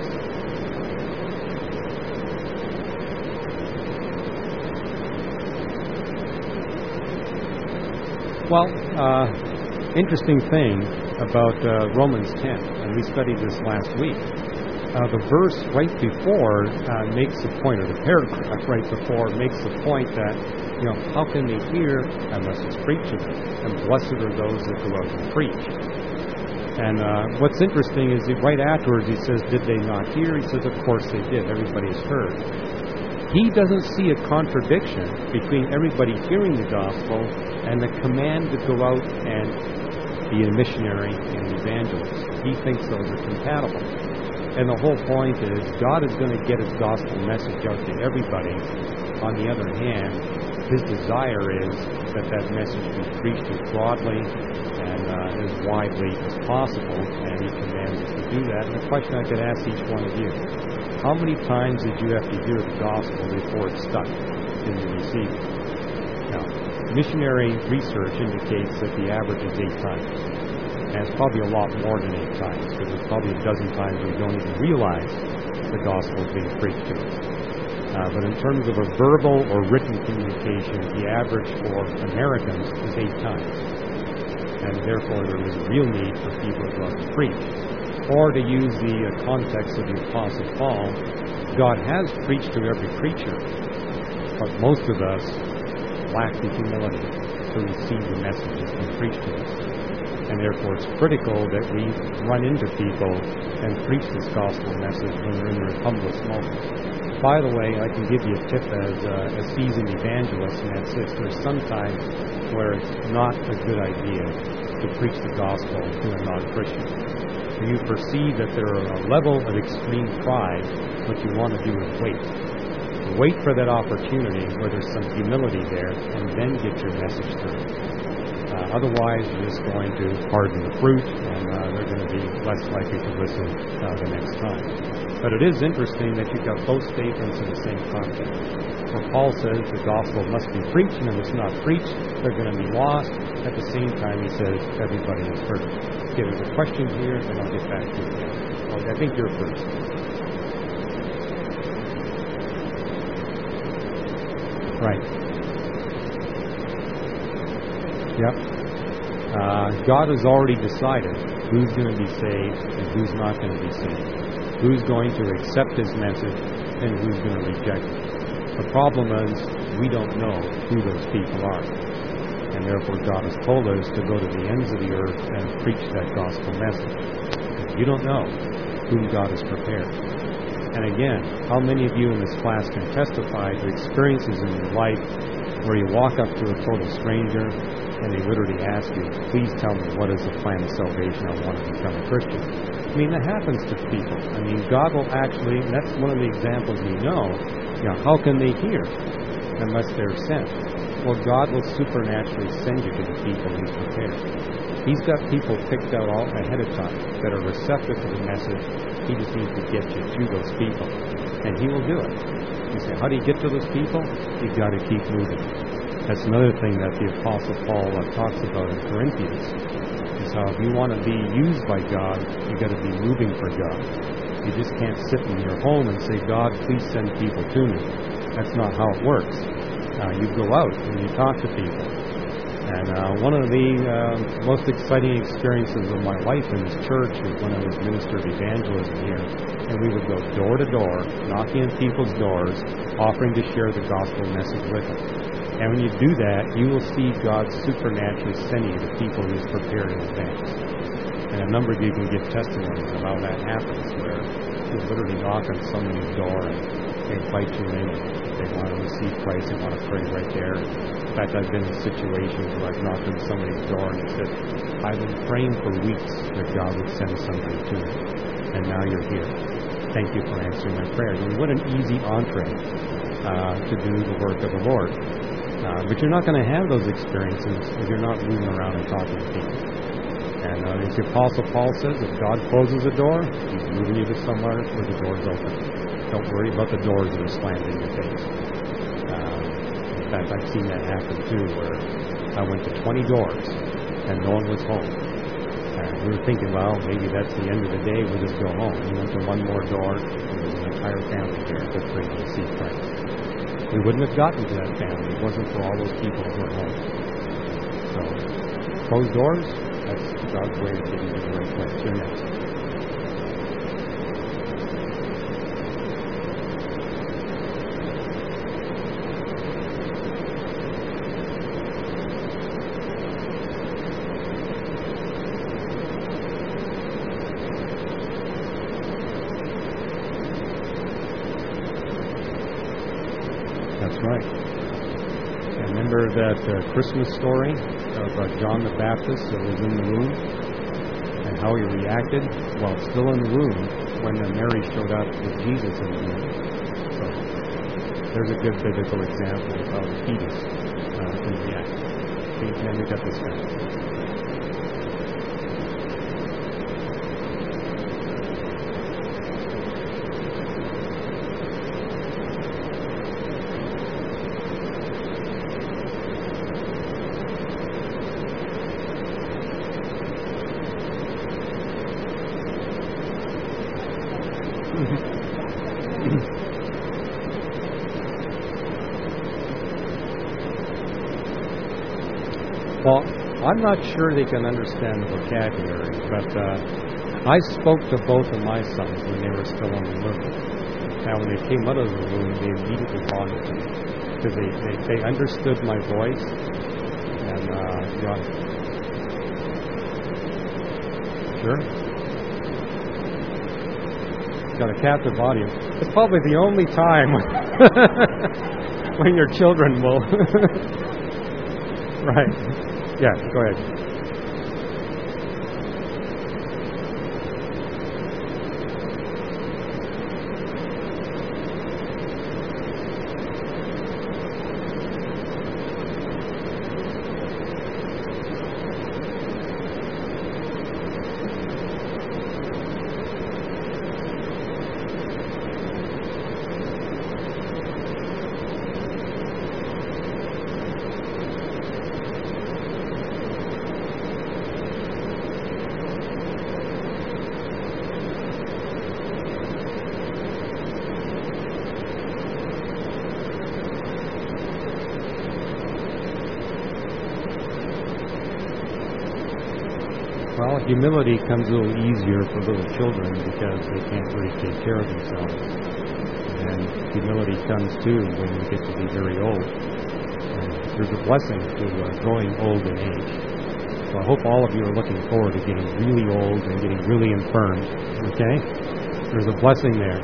Well, interesting thing about Romans 10, and we studied this last week. The verse right before makes the point, or the paragraph right before makes the point that, how can they hear unless it's preached to them? And blessed are those that go out and preach. And what's interesting is that right afterwards he says, did they not hear? He says, of course they did. Everybody's heard. He doesn't see a contradiction between everybody hearing the gospel and the command to go out and be a missionary and an evangelist. He thinks those are compatible. And the whole point is God is going to get His gospel message out to everybody. On the other hand, His desire is that that message be preached as broadly and as widely as possible, and He commands us to do that. And the question I could ask each one of you, how many times did you have to hear the gospel before it stuck in your receiving? Now, missionary research indicates that the average is 8 times. And it's probably a lot more than 8 times, because there's probably a dozen times we don't even realize the gospel is being preached to us. But in terms of a verbal or written communication, the average for Americans is 8 times. And therefore there is a real need for people to go out and preach. Or to use the context of the Apostle Paul, God has preached to every creature, but most of us lack the humility to receive the message that's been preached to us. And therefore it's critical that we run into people and preach this gospel message when they're in their humblest moments. By the way, I can give you a tip as a seasoned evangelist, and that's this. There's sometimes where it's not a good idea to preach the gospel to a non-Christian. When you perceive that there are a level of extreme pride, what you want to do is wait. Wait for that opportunity where there's some humility there, and then get your message through. Otherwise, you're just going to harden the fruit, and they're going to be less likely to listen the next time. But it is interesting that you've got both statements in the same context. Where Paul says the gospel must be preached, and if it's not preached, they're going to be lost. At the same time, he says everybody is heard. Okay, there's a question here, and I'll get back to you. I think you're first. Right. Yep. God has already decided who's going to be saved and who's not going to be saved. Who's going to accept his message and who's going to reject it. The problem is we don't know who those people are. And therefore God has told us to go to the ends of the earth and preach that gospel message. You don't know whom God has prepared. And again, how many of you in this class can testify to experiences in your life where you walk up to a total stranger and they literally ask you, please tell me what is the plan of salvation, I want to become a Christian. I mean, that happens to people. I mean, God will actually, and that's one of the examples we know, how can they hear unless they're sent? Well, God will supernaturally send you to the people He's prepared. He's got people picked out all ahead of time that are receptive to the message. He just needs to get you to those people. And He will do it. You say, how do you get to those people? You've got to keep moving. That's another thing that the Apostle Paul talks about in Corinthians, is how if you want to be used by God, you've got to be moving for God. You just can't sit in your home and say, God, please send people to me. That's not how it works. You go out and you talk to people. And one of the most exciting experiences of my life in this church is when I was minister of evangelism here. And we would go door to door, knocking on people's doors, offering to share the gospel message with them. And when you do that, you will see God supernaturally sending you to people He's prepared in advance. And a number of you can give testimonies of how that happens, where you literally knock on somebody's door and they invite you in. They want to receive Christ. They want to pray right there. In fact, I've been in situations where I've knocked on somebody's door and they said, I've been praying for weeks that God would send somebody to me. And now you're here. Thank you for answering my prayer. And what an easy entree to do the work of the Lord. But you're not going to have those experiences if you're not moving around and talking to people. And as the Apostle Paul says, if God closes a door, He's moving you to somewhere where the door's open. Don't worry about the doors that are slammed in your face. In fact, I've seen that happen too, where I went to 20 doors and no one was home. And we were thinking, well, maybe that's the end of the day, we'll just go home. We went to one more door, and there was an entire family there that's ready to see Christ. We wouldn't have gotten to that family if it wasn't for all those people who were home. So, closed doors, that's God's way of getting you to the right place. You're next. That's right. And remember that Christmas story of John the Baptist that was in the womb and how he reacted while still in the womb when Mary showed up with Jesus in the womb. So there's a good biblical example of how the fetus can react. And we got this guy. Well, I'm not sure they can understand the vocabulary, but I spoke to both of my sons when they were still in the womb. Now, when they came out of the womb, they immediately bonded to me because they understood my voice. And sure. got a captive audience. It's probably the only time when your children will. Right. Yeah, go ahead. Well, humility comes a little easier for little children because they can't really take care of themselves. And humility comes too when you get to be very old. And there's a blessing to growing old in age. So I hope all of you are looking forward to getting really old and getting really infirm. Okay? There's a blessing there.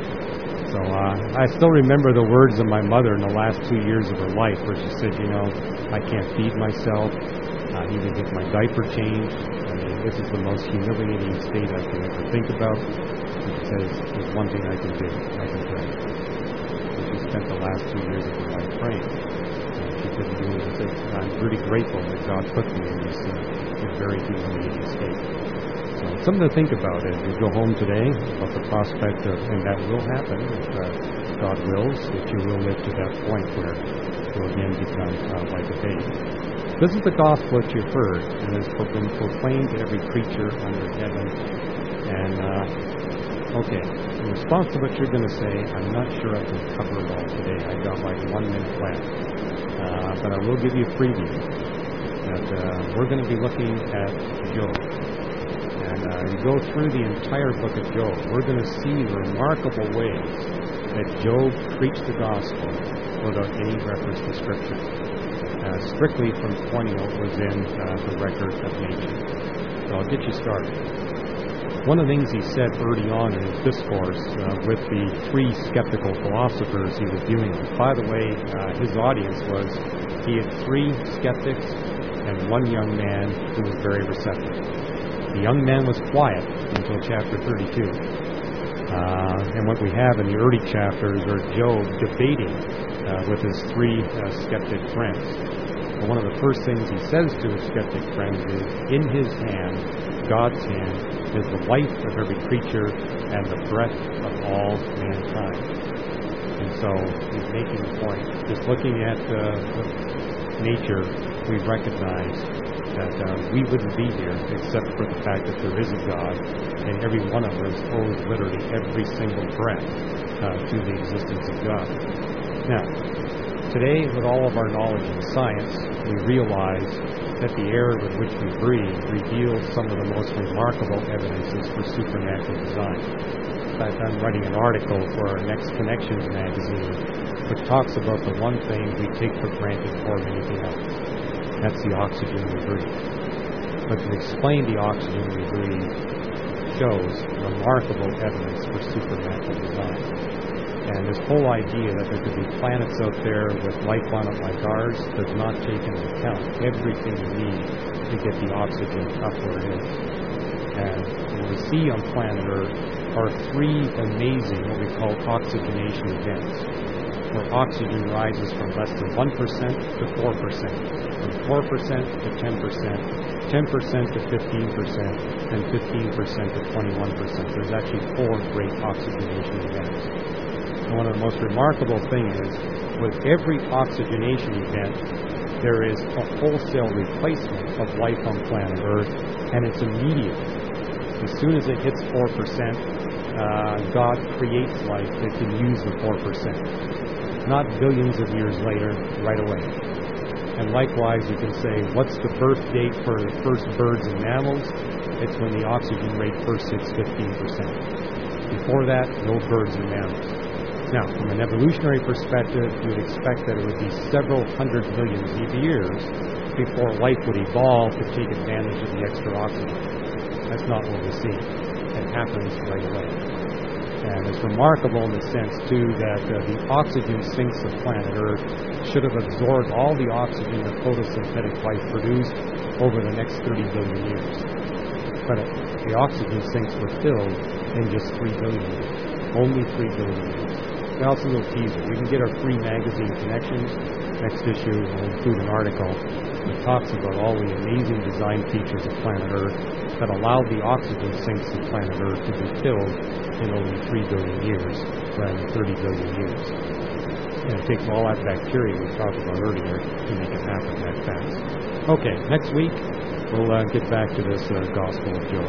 So I still remember the words of my mother in the last 2 years of her life where she said, I can't feed myself. I need to get my diaper changed. This is the most humiliating state I can ever think about. She says, there's one thing I can do. I can pray. And she spent the last 2 years of her life praying. And she couldn't do it. She said, I'm really grateful that God put me in this very humiliating state. So something to think about as you go home today about the prospect of, and that will happen if God wills, that you will live to that point where you'll again become like a baby. This is the gospel that you've heard, and has been proclaimed to every creature under heaven. And, okay, in response to what you're going to say, I'm not sure I can cover it all today. I've got like 1 minute left. But I will give you a preview that we're going to be looking at Job. And you go through the entire book of Job, we're going to see the remarkable ways that Job preached the gospel without any reference to Scripture. Strictly from Quenio was in the record of nature. So I'll get you started. One of the things he said early on in his discourse with the 3 skeptical philosophers he was dealing with. By the way, his audience was, he had 3 skeptics and 1 young man who was very receptive. The young man was quiet until chapter 32. And what we have in the early chapters are Job debating with his 3 skeptic friends. And one of the first things he says to his skeptic friends is, in his hand, God's hand, is the life of every creature and the breath of all mankind. And so he's making the point. Just looking at nature, we recognize that we wouldn't be here except for the fact that there is a God, and every one of us owes literally every single breath to the existence of God. Now, today, with all of our knowledge in science, we realize that the air with which we breathe reveals some of the most remarkable evidences for supernatural design. In fact, I'm writing an article for our Next Connections magazine, which talks about the one thing we take for granted more than anything else. That's the oxygen we breathe. But to explain the oxygen we breathe shows remarkable evidence for supernatural design. And this whole idea that there could be planets out there with life on it like ours does not take into account everything we need to get the oxygen up where it is. And what we see on planet Earth are 3 amazing, what we call oxygenation events, where oxygen rises from less than 1% to 4%, from 4% to 10%, 10% to 15%, and 15% to 21%. There's actually 4 great oxygenation events. And one of the most remarkable things is, with every oxygenation event, there is a wholesale replacement of life on planet Earth, and it's immediate. As soon as it hits 4%, God creates life that can use the 4%. Not billions of years later, right away. And likewise, you can say, what's the birth date for the first birds and mammals? It's when the oxygen rate first hits 15%. Before that, no birds and mammals. Now, from an evolutionary perspective, you would expect that it would be several hundred millions of years before life would evolve to take advantage of the extra oxygen. That's not what we see. It happens right away. And it's remarkable in the sense, too, that the oxygen sinks of planet Earth should have absorbed all the oxygen that photosynthetic life produced over the next 30 billion years. But the oxygen sinks were filled in just 3 billion years. Only 3 billion years. Now, it's a little teaser. You can get our free magazine Connections. Next issue will include an article that talks about all the amazing design features of planet Earth that allowed the oxygen sinks of planet Earth to be filled in only 3 billion years rather than 30 billion years. And it takes all that bacteria we talked about earlier to make it happen that fast. Okay, next week we'll get back to this Gospel of Job.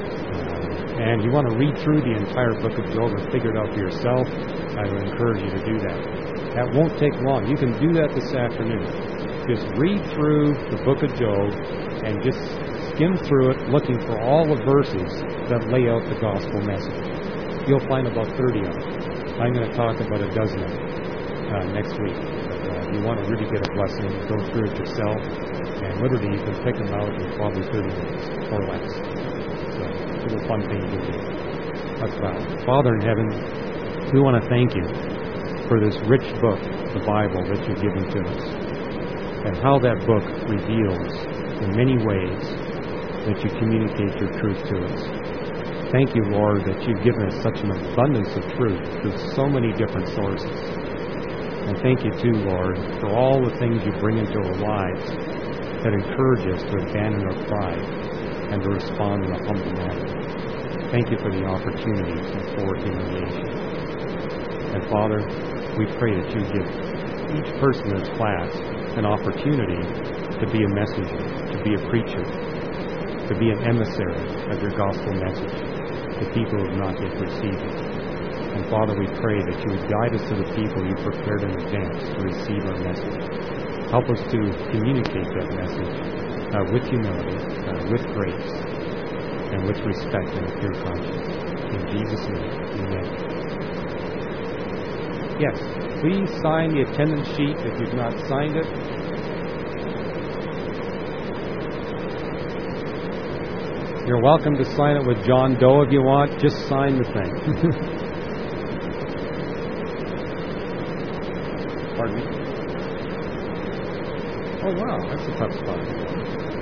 And you want to read through the entire book of Job and figure it out for yourself, I would encourage you to do that. That won't take long. You can do that this afternoon. Just read through the book of Job and just skim through it, looking for all the verses that lay out the gospel message. You'll find about 30 of them. I'm going to talk about a dozen of them next week. But if you want to really get a blessing, go through it yourself. And literally, you can pick them out in probably 30 minutes or less. So, it's a little fun thing to do. Let's bow. Father in heaven, we want to thank you for this rich book, the Bible, that you've given to us, and how that book reveals in many ways that you communicate your truth to us. Thank you, Lord, that you've given us such an abundance of truth through so many different sources. And thank you, too, Lord, for all the things you bring into our lives that encourage us to abandon our pride and to respond in a humble manner. Thank you for the opportunity for humiliation. And Father, we pray that you give each person in this class an opportunity to be a messenger, to be a preacher, to be an emissary of your gospel message to people who have not yet received it. And Father, we pray that you would guide us to the people you prepared in advance to receive our message. Help us to communicate that message with humility, with grace, and with respect and a pure conscience. In Jesus' name, amen. Yes, please sign the attendance sheet if you've not signed it. You're welcome to sign it with John Doe if you want. Just sign the thing. Pardon me? Oh, wow, that's a tough spot.